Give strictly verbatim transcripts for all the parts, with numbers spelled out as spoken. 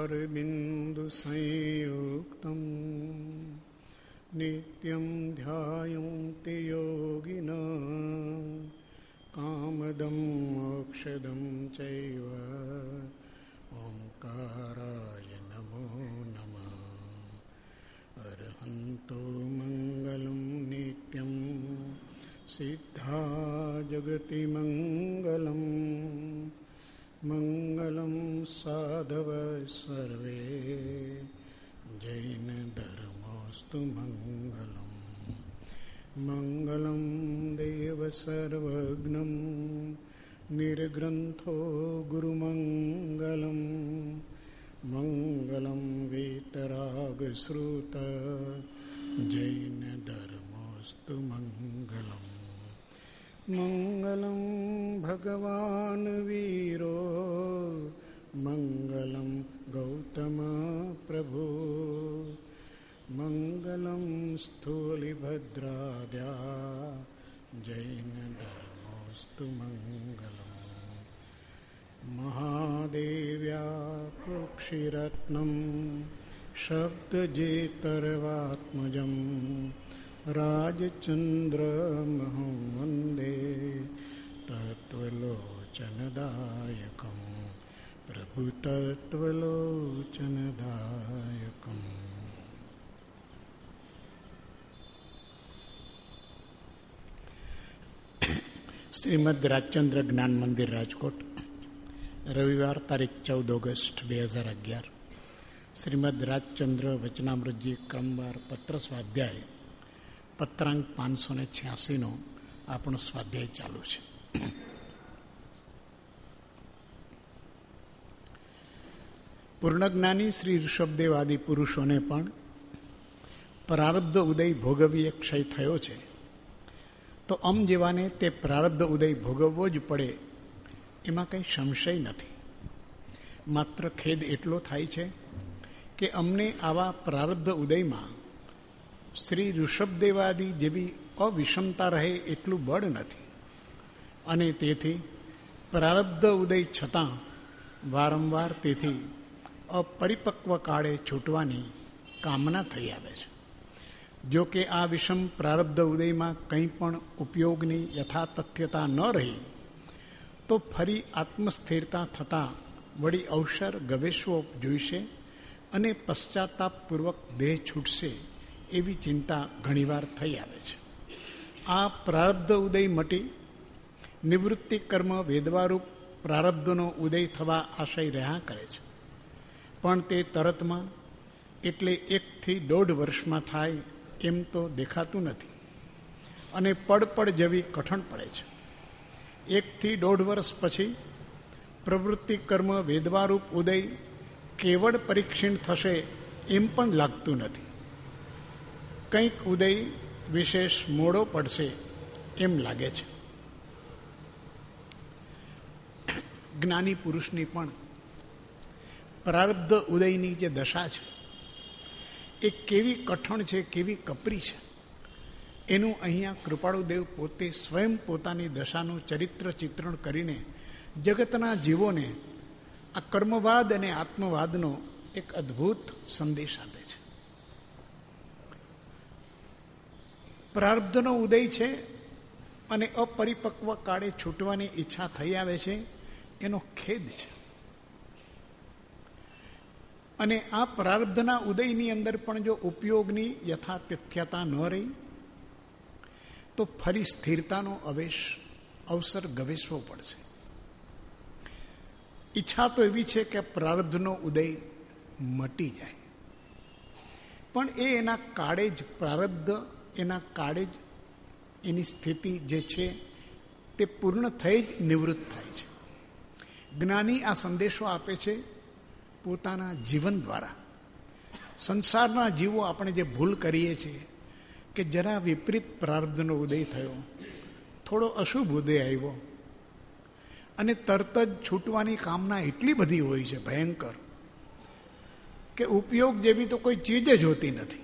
मुखारविंदु संयुक्तं नित्यं ध्यायन्ति योगिनः कामदं मोक्षदं चैव ओंकाराय नमो नमः। अर्हन्तो मंगलं नित्यं सिद्धा जगति मंगलं मंगलं साधव सर्वे जैन धर्मोस्तु मंगलम्। मंगलं देव सर्वज्ञं निर्ग्रंथो गुरुमंगलं मंगलं वीतरागश्रुत जैन धर्मोस्तु मंगलम्। मंगलं भगवान वीरो मंगलं गौतम प्रभु मंगलं स्थूलिभद्राद्या जैन धर्मोस्तु मंगलम्। महादेव्या कुक्षिरत्नं शब्दजेतर्वात्मजं राजचन्द्रमहं वन्दे तत्त्वलोचनदायकं प्रभुतत्त्वलोचनदायकम्। શ્રીમદ રાજચંદ્ર જ્ઞાન મંદિર રાજકોટ, રવિવાર તારીખ ચૌદ ઓગસ્ટ બે હજાર અગિયાર. શ્રીમદ રાજચંદ્ર વચનામૃતજી ક્રમવાર પત્ર સ્વાધ્યાય પત્રાંક પાંચસો ને છ્યાસીનો આપણો સ્વાધ્યાય ચાલુ છે. પૂર્ણજ્ઞાની શ્રી ઋષભદેવ આદિ પુરુષોને પણ પ્રારબ્ધ ઉદય ભોગવીએ ક્ષય થયો છે, તો અમ જેવાને તે પ્રારબ્ધ ઉદય ભોગવવો જ પડે એમાં કંઈ સંશય નથી. માત્ર ખેદ એટલો થાય છે કે અમને આવા પ્રારબ્ધ ઉદયમાં શ્રી ઋષભદેવાદી જેવી અવિષમતા રહે એટલું બળ નથી, અને તેથી પ્રારબ્ધ ઉદય છતાં વારંવાર તેથી અપરિપક્વ કાળે છૂટવાની કામના થઈ આવે છે. જો કે આ વિષમ પ્રારબ્ધ ઉદયમાં કંઈ પણ ઉપયોગની યથાતથ્યતા ન રહી તો ફરી આત્મસ્થિરતા થતાં વળી અવસર ગવેશવો જોઈશે અને પશ્ચાતાપપૂર્વક દેહ છૂટશે એવી ચિંતા ઘણીવાર થઈ આવે છે. આ પ્રારબ્ધ ઉદય મટી નિવૃત્તિ કર્મ વેદવારૂપ પ્રારબ્ધનો ઉદય થવા આશય રહ્યા કરે છે, પણ તે તરતમાં એટલે એકથી દોઢ વર્ષમાં થાય એમ તો દેખાતું નથી, અને પડપડ જેવી કઠણ પડે છે. એકથી દોઢ વર્ષ પછી પ્રવૃત્તિ કર્મ વેદવારૂપ ઉદય કેવળ પરીક્ષીણ થશે એમ પણ લાગતું નથી. કંઈક ઉદય વિશેષ મોડો પડશે એમ લાગે છે. જ્ઞાની પુરુષની પણ પ્રારબ્ધ ઉદયની જે દશા છે એ કેવી કઠણ છે, કેવી કપરી છે, એનું અહીંયા કૃપાળુદેવ પોતે સ્વયં પોતાની દશાનું ચરિત્ર ચિત્રણ કરીને જગતના જીવોને આ કર્મવાદ અને આત્મવાદનો એક અદ્ભુત સંદેશ આપે છે. પ્રારબ્ધનો ઉદય છે અને અપરિપક્વ કાળે છૂટવાની ઈચ્છા થઈ આવે છે, એનો ખેદ છે. અને આ પ્રારબ્ધના ઉદયની અંદર પણ જો ઉપયોગની યથાતથ્યતા ન રહી તો ફરી સ્થિરતાનો અવેશ અવસર ગવેશવો પડશે. ઈચ્છા તો એવી છે કે પ્રારબ્ધનો ઉદય મટી જાય, પણ એ એના કાળે જ પ્રારબ્ધ એના કાળે જ એની સ્થિતિ જે છે તે પૂર્ણ થઈ જ નિવૃત્ત થાય છે. જ્ઞાની આ સંદેશો આપે છે પોતાના જીવન દ્વારા. સંસારના જીવો આપણે જે ભૂલ કરીએ છીએ કે જરા વિપરીત પ્રારબ્ધનો ઉદય થયો, થોડો અશુભ ઉદય આવ્યો અને તરત જ છૂટવાની કામના એટલી બધી હોય છે ભયંકર કે ઉપયોગ જેવી તો કોઈ ચીજ જ હોતી નથી.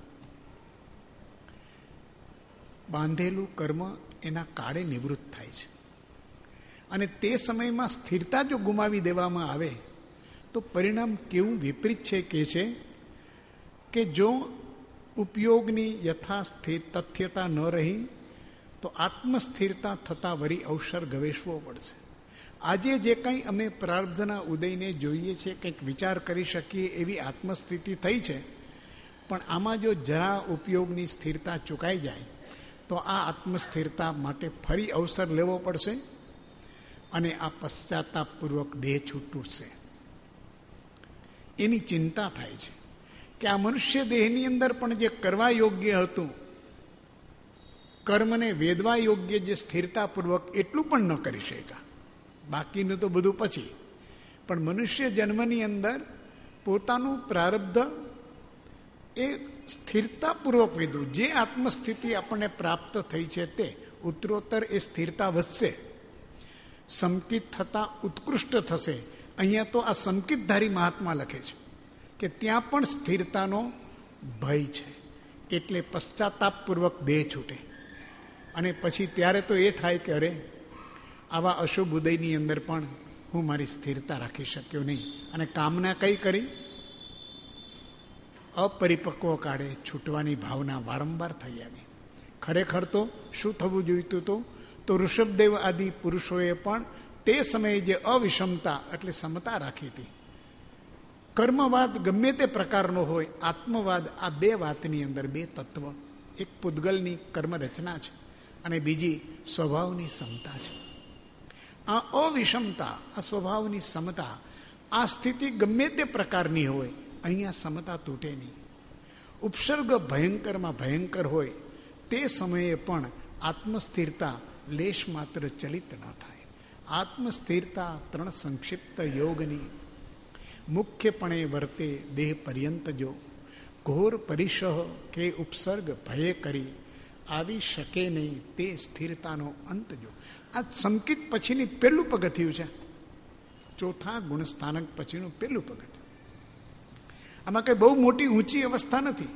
બાંધેલું કર્મ એના કાળે નિવૃત્ત થાય છે, અને તે સમયમાં સ્થિરતા જો ગુમાવી દેવામાં આવે તો તો પરિણામ કેવું વિપરીત છે કે છે કે જો ઉપયોગની યથાસ્થિત તથ્યતા ન રહી તો આત્મસ્થિરતા થતાં વળી અવસર ગવેશવો પડશે. આજે જે કંઈ અમે પ્રારબ્ધના ઉદયને જોઈએ છીએ, કંઈક વિચાર કરી શકીએ એવી આત્મસ્થિતિ થઈ છે, પણ આમાં જો જરા ઉપયોગની સ્થિરતા ચૂકાઈ જાય તો આ આત્મસ્થિરતા માટે ફરી અવસર લેવો પડશે અને આ પશ્ચાતાપપૂર્વક દેહ છૂટશે. એની ચિંતા થાય છે કે આ મનુષ્ય દેહની અંદર પણ જે કરવા યોગ્ય હતું, કર્મને વેદવા યોગ્ય જે સ્થિરતાપૂર્વક એટલું પણ ન કરી શક્યા. બાકીનું તો બધું પછી. પણ મનુષ્ય જન્મની અંદર પોતાનું પ્રારબ્ધ એ સ્થિરતાપૂર્વક વિધું જે આત્મસ્થિતિ આપણને પ્રાપ્ત થઈ છે તે ઉત્તરોત્તર એ સ્થિરતા વધશે, સંકિત થતાં ઉત્કૃષ્ટ થશે. અહીંયા તો આ સંકિતધારી મહાત્મા લખે છે કે ત્યાં પણ સ્થિરતાનો ભય છે, એટલે પશ્ચાતાપપૂર્વક દેહ છૂટે. અને પછી ત્યારે તો એ થાય કે અરે આવા અશુભ ઉદયની અંદર પણ હું મારી સ્થિરતા રાખી શક્યો નહીં, અને કામના કઈ કરી? અપરિપક્વ કાળે છૂટવાની ભાવના વારંવાર થઈ આવી. ખરેખર તો શું થવું જોઈતું હતું? તો ઋષભદેવ આદિ પુરુષોએ પણ તે સમયે જે અવિષમતા એટલે સમતા રાખી હતી. કર્મવાદ ગમે તે પ્રકારનો હોય, આત્મવાદ, આ બે વાતની અંદર બે તત્વ, એક પૂતગલની કર્મ રચના છે અને બીજી સ્વભાવની સમતા છે. આ અવિષમતા, આ સ્વભાવની સમતા, આ સ્થિતિ ગમે તે પ્રકારની હોય, અહીંયા સમતા તૂટે નહીં. ઉપસર્ગ ભયંકરમાં ભયંકર હોય તે સમયે પણ આત્મસ્થિરતા લેશ માત્ર ચલિત ન થાય. આત્મસ્થિરતા ત્રણ સંક્ષિપ્ત યોગની મુખ્યપણે વર્તે દેહ પર્યંત જો ઘોર પરિશહ કે ઉપસર્ગ ભયે કરી આવી શકે નહીં તે સ્થિરતાનો અંત જો. આ સંકિત પછીની પહેલું પગથિયું છે, ચોથા ગુણસ્થાનક પછીનું પહેલું પગથિયું. આમાં કઈ બહુ મોટી ઊંચી અવસ્થા નથી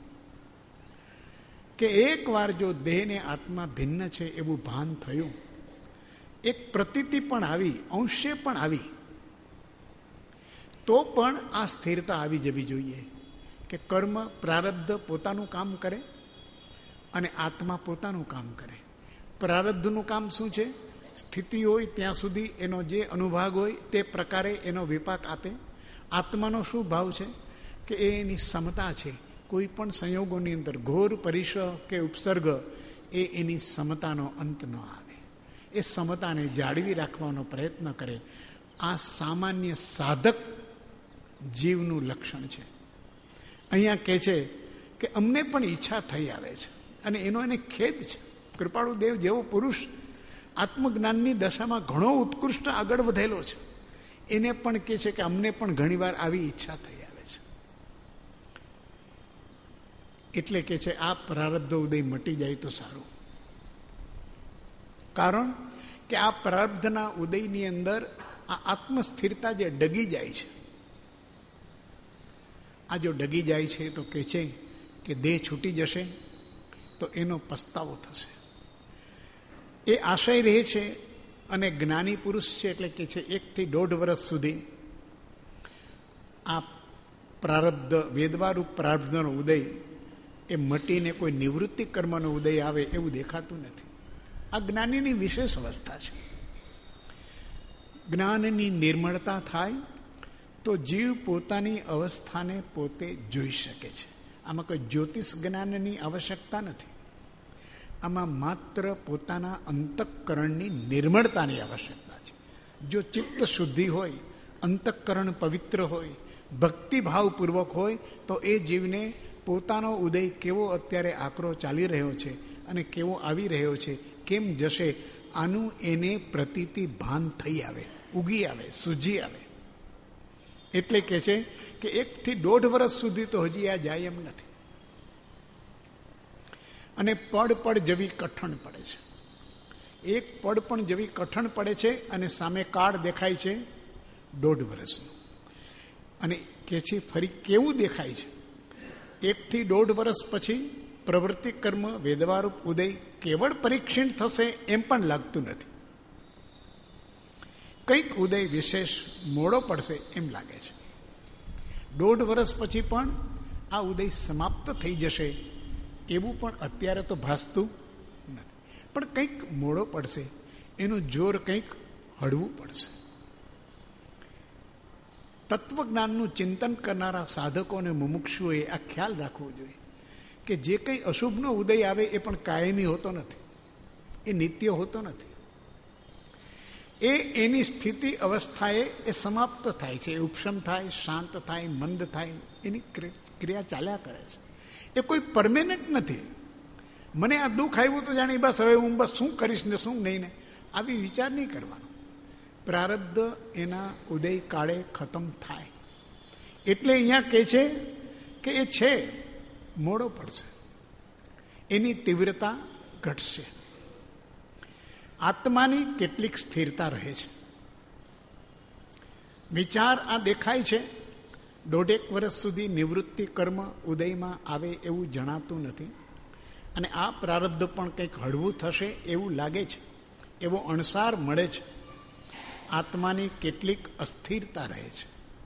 કે એક વાર જો દેહને આત્મા ભિન્ન છે એવું ભાન થયું, એક પ્રતીતિ પણ આવી, અંશે પણ આવી, તો પણ આ સ્થિરતા આવી જવી જોઈએ કે કર્મ પ્રારબ્ધ પોતાનું કામ કરે અને આત્મા પોતાનું કામ કરે. પ્રારબ્ધનું કામ શું છે? સ્થિતિ હોય ત્યાં સુધી એનો જે અનુભાગ હોય તે પ્રકારે એનો વિપાક આપે. આત્માનો શું ભાવ છે? કે એની સમતા છે. કોઈ પણ સંયોગોની અંદર ઘોર પરિશ કે ઉપસર્ગ એ એની સમતાનો અંત ન આવે, એ સમતાને જાળવી રાખવાનો પ્રયત્ન કરે. આ સામાન્ય સાધક જીવનું લક્ષણ છે. અહીંયા કહે છે કે અમને પણ ઈચ્છા થઈ આવે છે અને એનો એને ખેદ છે. કૃપાળુ દેવ જેવો પુરુષ આત્મજ્ઞાનની દશામાં ઘણો ઉત્કૃષ્ટ આગળ વધેલો છે, એને પણ કહે છે કે અમને પણ ઘણીવાર આવી ઈચ્છા થઈ આવે છે. એટલે કે છે આ પ્રારબ્ધ ઉદય મટી જાય તો સારું. કારણ કે આ પ્રારબ્ધના ઉદયની અંદર આ આત્મસ્થિરતા જે ડગી જાય છે, આ જો ડગી જાય છે તો કે છે કે દેહ છૂટી જશે તો એનો પસ્તાવો થશે. એ આશય રહે છે. અને જ્ઞાની પુરુષ છે એટલે કે છે એકથી દોઢ વર્ષ સુધી આ પ્રારબ્ધ વેદવારૂપ પ્રારબ્ધનો ઉદય એ મટીને કોઈ નિવૃત્તિ કર્મનો ઉદય આવે એવું દેખાતું નથી. આ જ્ઞાનીની વિશેષ અવસ્થા છે. જ્ઞાનની નિર્મળતા થાય તો જીવ પોતાની અવસ્થાને પોતે જોઈ શકે છે. આમાં કોઈ જ્યોતિષ જ્ઞાનની આવશ્યકતા નથી. આમાં માત્ર પોતાના અંતઃકરણની નિર્મળતાની આવશ્યકતા છે. જો ચિત્ત શુદ્ધિ હોય, અંતઃકરણ પવિત્ર હોય, ભક્તિભાવપૂર્વક હોય તો એ જીવને પોતાનો ઉદય કેવો અત્યારે આકરો ચાલી રહ્યો છે અને કેવો આવી રહ્યો છે, કેમ જશે, આનું એને પ્રતીતિ ભાન થઈ આવે, ઉગી આવે, સૂજી આવે. એટલે કે છે કે એકથી દોઢ વર્ષ સુધી તો હજી આ જાય એમ નથી. અને પડ પડ જવી કઠણ પડે છે. એક પડ પણ જવી કઠણ પડે છે અને સામે કાળ દેખાય છે દોઢ વર્ષનું. અને કે છે ફરી કેવું દેખાય છે? એકથી દોઢ વર્ષ પછી પ્રવૃત્તિ કર્મ વેદવારૂપ ઉદય કેવળ પરીક્ષિત થશે એમ પણ લાગતું નથી. કંઈક ઉદય વિશેષ મોડો પડશે એમ લાગે છે. દોઢ વર્ષ પછી પણ આ ઉદય સમાપ્ત થઈ જશે એવું પણ અત્યારે તો ભાસતું નથી. પણ કંઈક મોડો પડશે, એનું જોર કંઈક હળવું પડશે. તત્વજ્ઞાનનું ચિંતન કરનારા સાધકો અને મુમુક્ષુઓએ આ ખ્યાલ રાખવો જોઈએ કે જે કંઈ અશુભનો ઉદય આવે એ પણ કાયમી હોતો નથી, એ નિત્ય હોતો નથી. એ એની સ્થિતિ અવસ્થાએ એ સમાપ્ત થાય છે, એ ઉપશમ થાય, શાંત થાય, મંદ થાય, એની ક્રિયા ચાલ્યા કરે છે. એ કોઈ પરમેનન્ટ નથી. મને આ દુઃખ આવ્યું તો જાણી બસ હવે હું બસ શું કરીશ ને શું નહીં ને આવી વિચાર નહીં કરવાનો. પ્રારબ્ધ એના ઉદય કાળે ખતમ થાય. એટલે અહીંયા કહે છે કે એ છે મોડો પડશે, એની તીવ્રતા ઘટશે. આત્માની કેટલીક સ્થિરતા રહે છે. વિચાર આ દેખાય છે દોઢેક વર્ષ સુધી નિવૃત્તિ કર્મ ઉદયમાં આવે એવું જણાતું નથી, અને આ પ્રારબ્ધ પણ કંઈક હળવું થશે એવું લાગે છે, એવો અણસાર મળે છે. આત્માની કેટલીક અસ્થિરતા રહે છે.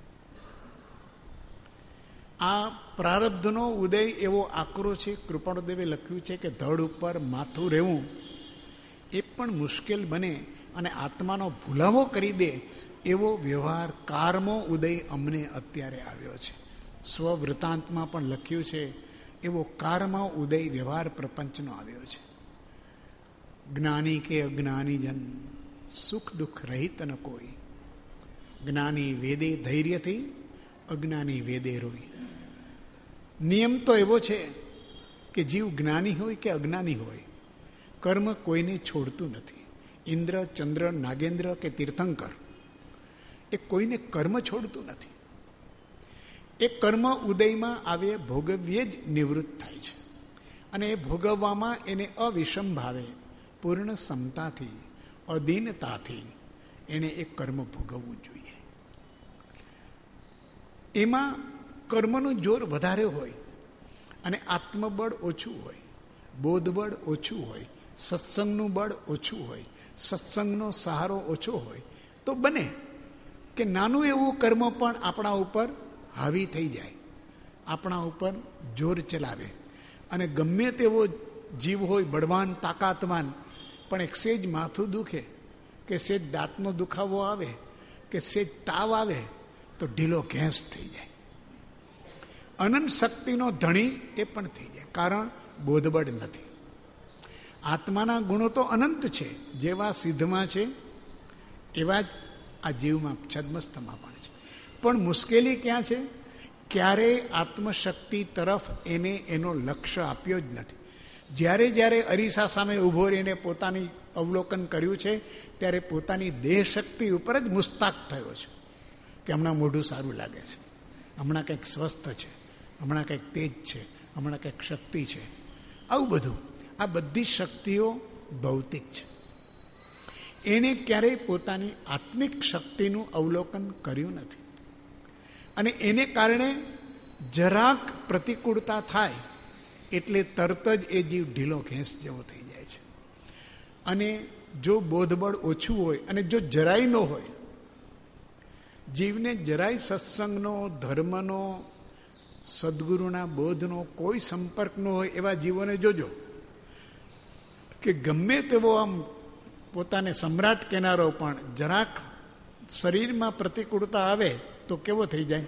આ પ્રારબ્ધનો ઉદય એવો આકરો છે. કૃપાળુદેવે લખ્યું છે કે ધડ ઉપર માથું રહેવું એ પણ મુશ્કેલ બને અને આત્માનો ભૂલાવો કરી દે એવો વ્યવહાર કારમો ઉદય અમને અત્યારે આવ્યો છે. સ્વવૃત્તાંતમાં પણ લખ્યું છે એવો કારમો ઉદય વ્યવહાર પ્રપંચનો આવ્યો છે. જ્ઞાની કે અજ્ઞાની જન સુખ દુઃખ રહિત ન કોઈ, જ્ઞાની વેદે ધૈર્યથી, અજ્ઞાની વેદે રોઈ. નિયમ તો એવો છે કે જીવ જ્ઞાની હોય કે અજ્ઞાની હોય, કર્મ કોઈને છોડતું નથી. ઇન્દ્ર, ચંદ્ર, નાગેન્દ્ર કે તીર્થંકર એ કોઈને કર્મ છોડતું નથી. એ કર્મ ઉદયમાં આવે ભોગવ્યે જ નિવૃત્ત થાય છે, અને એ ભોગવવામાં એને અવિષમ ભાવે પૂર્ણ સમતાથી, અધીનતાથી એને એ કર્મ ભોગવવું જોઈએ. એમાં કર્મનું જોર વધારે હોય અને આત્મબળ ઓછું હોય, બોધબળ ઓછું હોય, સત્સંગનું બળ ઓછું હોય, સત્સંગનો સહારો ઓછો હોય, તો બને કે નાનું એવું કર્મ પણ આપણા ઉપર હાવી થઈ જાય, આપણા ઉપર જોર ચલાવે. અને ગમે તેવો જીવ હોય, બળવાન, તાકાતવાન, પણ એક સેજ માથું દુખે કે સેજ દાંતનો દુખાવો આવે કે સેજ તાવ આવે તો ઢીલો ઘેંસ થઈ જાય. અનંત શક્તિનો ધણી એ પણ થઈ જાય, કારણ બોધબળ નથી. આત્માના ગુણો તો અનંત છે, જેવા સિદ્ધમાં છે એવા જ આ જીવમાં છદ્મસ્થમાં પણ છે. પણ મુશ્કેલી ક્યાં છે? ક્યારેય આત્મશક્તિ તરફ એને એનો લક્ષ્ય આપ્યો જ નથી. જ્યારે જ્યારે અરીસા સામે ઊભો રહીને પોતાની અવલોકન કર્યું છે ત્યારે પોતાની દેહ શક્તિ ઉપર જ મુસ્તાક થયો છે કે હમણાં મોઢું સારું લાગે છે, હમણાં કંઈક સ્વસ્થ છે, હમણાં કંઈક તેજ છે, હમણાં કંઈક શક્તિ છે. આવું બધું, આ બધી શક્તિઓ ભૌતિક છે. એણે ક્યારેય પોતાની આત્મિક શક્તિનું અવલોકન કર્યું નથી, અને એને કારણે જરાક પ્રતિકૂળતા થાય એટલે તરત જ એ જીવ ઢીલો ઘેંસ જેવો થઈ જાય છે. અને જો બોધબળ ઓછું હોય અને જો જરાય ન હોય, જીવને જરાય સત્સંગનો, ધર્મનો, સદગુરુના બોધનો કોઈ સંપર્ક ન હોય એવા જીવોને જોજો કે ગમે તેવો આમ પોતાને સમ્રાટ કહેનારો પણ જરાક શરીરમાં પ્રતિકૂળતા આવે તો કેવો થઈ જાય?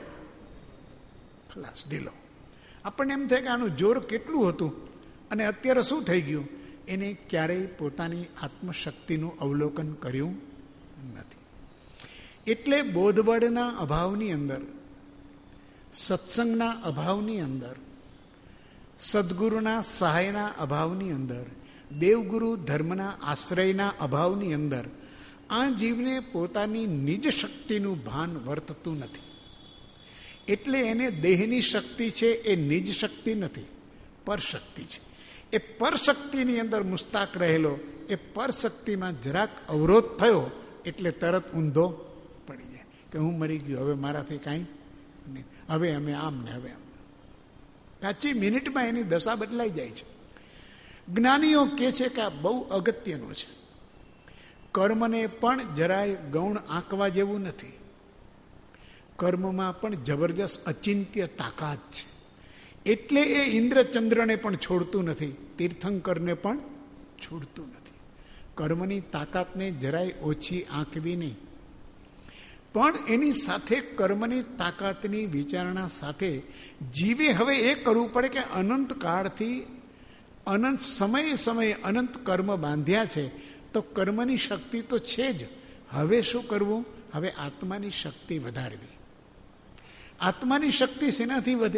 ખલાસ, ઢીલો. આપણને એમ થાય કે આનું જોર કેટલું હતું અને અત્યારે શું થઈ ગયું. એને ક્યારેય પોતાની આત્મશક્તિનું અવલોકન કર્યું નથી. એટલે બોધબળના અભાવની અંદર, સત્સંગના અભાવની અંદર, સદગુરુના સહાયના અભાવની અંદર, દેવગુરુ ધર્મના આશ્રયના અભાવની અંદર આ જીવને પોતાની નિજ શક્તિનું ભાન વર્તતું નથી. એટલે એને દેહની શક્તિ છે એ નિજ શક્તિ નથી, પરશક્તિ છે. એ પરશક્તિની અંદર મુસ્તાક રહેલો એ પરશક્તિમાં જરાક અવરોધ થયો એટલે તરત ઊંધો પડી જાય કે હું મરી ગયો, હવે મારાથી કાંઈ નહીં, હવે અમે આમ ને હવે આમ. કાચી મિનિટમાં એની દશા બદલાઈ જાય છે. જ્ઞાનીઓ કહે છે કે આ બહુ અગત્યનું છે. કર્મને પણ જરાય ગૌણ આંકવા જેવું નથી. કર્મમાં પણ જબરજસ્ત અચિંત્ય તાકાત છે. એટલે એ ઇન્દ્રચંદ્રને પણ છોડતું નથી, તીર્થંકરને પણ છોડતું નથી. કર્મની તાકાતને જરાય ઓછી આંકવી નહીં. પણ એની સાથે કર્મની તાકાતની વિચારણા સાથે જીવે હવે એ કરવું પડે કે અનંત કાળથી અનંત સમયે સમયે અનંત કર્મ બાંધ્યા છે, તો કર્મની શક્તિ તો છે જ. હવે શું કરવું? હવે આત્માની શક્તિ વધારવી. આત્માની શક્તિ શેનાથી વધે?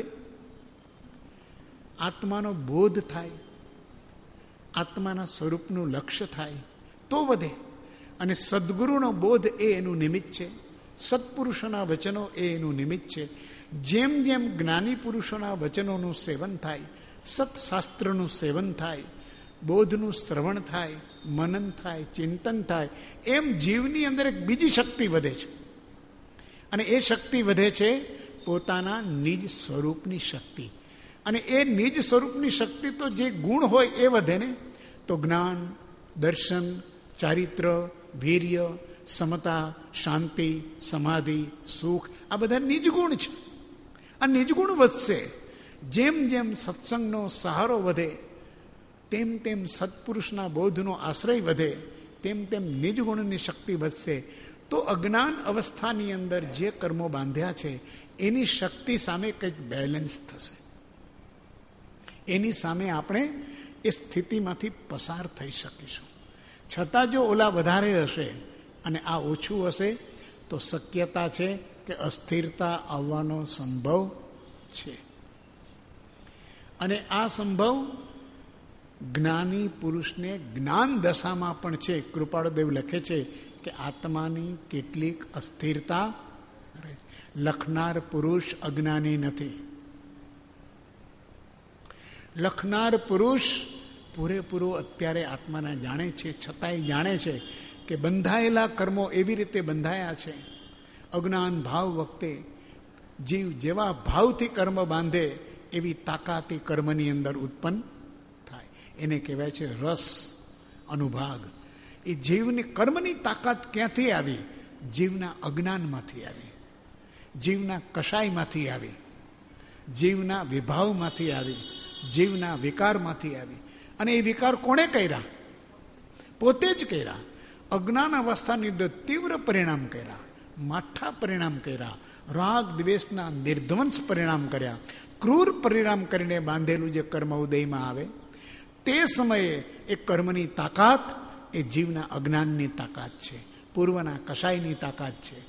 આત્માનો બોધ થાય, આત્માના સ્વરૂપનું લક્ષ્ય થાય તો વધે. અને સદગુરુનો બોધ એ એનું નિમિત્ત છે. સત્પુરુષોના વચનો એ એનું નિમિત્ત છે. જેમ જેમ જ્ઞાની પુરુષોના વચનોનું સેવન થાય, સત્શાસ્ત્રનું સેવન થાય, બોધનું શ્રવણ થાય, મનન થાય, ચિંતન થાય, એમ જીવની અંદર એક બીજી શક્તિ વધે છે. અને એ શક્તિ વધે છે પોતાના નિજ સ્વરૂપની શક્તિ. અને એ નિજ સ્વરૂપની શક્તિ તો જે ગુણ હોય એ વધે ને. તો જ્ઞાન, દર્શન, ચારિત્ર, વીર્ય, સમતા, શાંતિ, સમાધિ, સુખ, આ બધા નિજગુણ છે. આ નિજગુણ વધશે. જેમ જેમ સત્સંગનો સહારો વધે, તેમ તેમ સત્પુરુષના બોધનો આશ્રય વધે, તેમ તેમ નિજગુણની શક્તિ વધશે. તો અજ્ઞાન અવસ્થાની અંદર જે કર્મો બાંધ્યા છે એની શક્તિ સામે કંઈક બેલેન્સ થશે. એની સામે આપણે એ સ્થિતિમાંથી પસાર થઈ શકીશું. છતાં જો ઓલા વધારે હશે અને આ ઓછું હશે તો શક્યતા છે કે અસ્થિરતા આવવાનો સંભવ છે. અને આ સંભવ જ્ઞાની પુરુષને જ્ઞાન દશામાં પણ છે. કૃપાળુદેવ લખે છે કે આત્માની કેટલીક અસ્થિરતા લખનાર પુરુષ અજ્ઞાની નથી. લખનાર પુરુષ પૂરેપૂરો અત્યારે આત્માને જાણે છે, છતાંય જાણે છે કે બંધાયેલા કર્મો એવી રીતે બંધાયા છે. અજ્ઞાન ભાવ વખતે જીવ જેવા ભાવથી કર્મ બાંધે એવી તાકાતી કર્મની અંદર ઉત્પન્ન થાય. એને કહેવાય છે રસ અનુભાગ. એ જીવની કર્મની તાકાત ક્યાંથી આવી? જીવના અજ્ઞાનમાંથી આવી, જીવના કષાયમાંથી આવી, જીવના વિભાવમાંથી આવી, જીવના વિકારમાંથી આવી. અને એ વિકાર કોણે કર્યા? પોતે જ કર્યા. અજ્ઞાન અવસ્થાની અંદર તીવ્ર પરિણામ કર્યા, માઠા પરિણામ કર્યા, રાગ દ્વેષના નિર્ધ્વંસ પરિણામ કર્યા. ક્રૂર પરિણામ કરીને બાંધેલું જે કર્મ ઉદયમાં આવે તે સમયે એ કર્મની તાકાત એ જીવના અજ્ઞાનની તાકાત છે, પૂર્વના કષાયની તાકાત છે.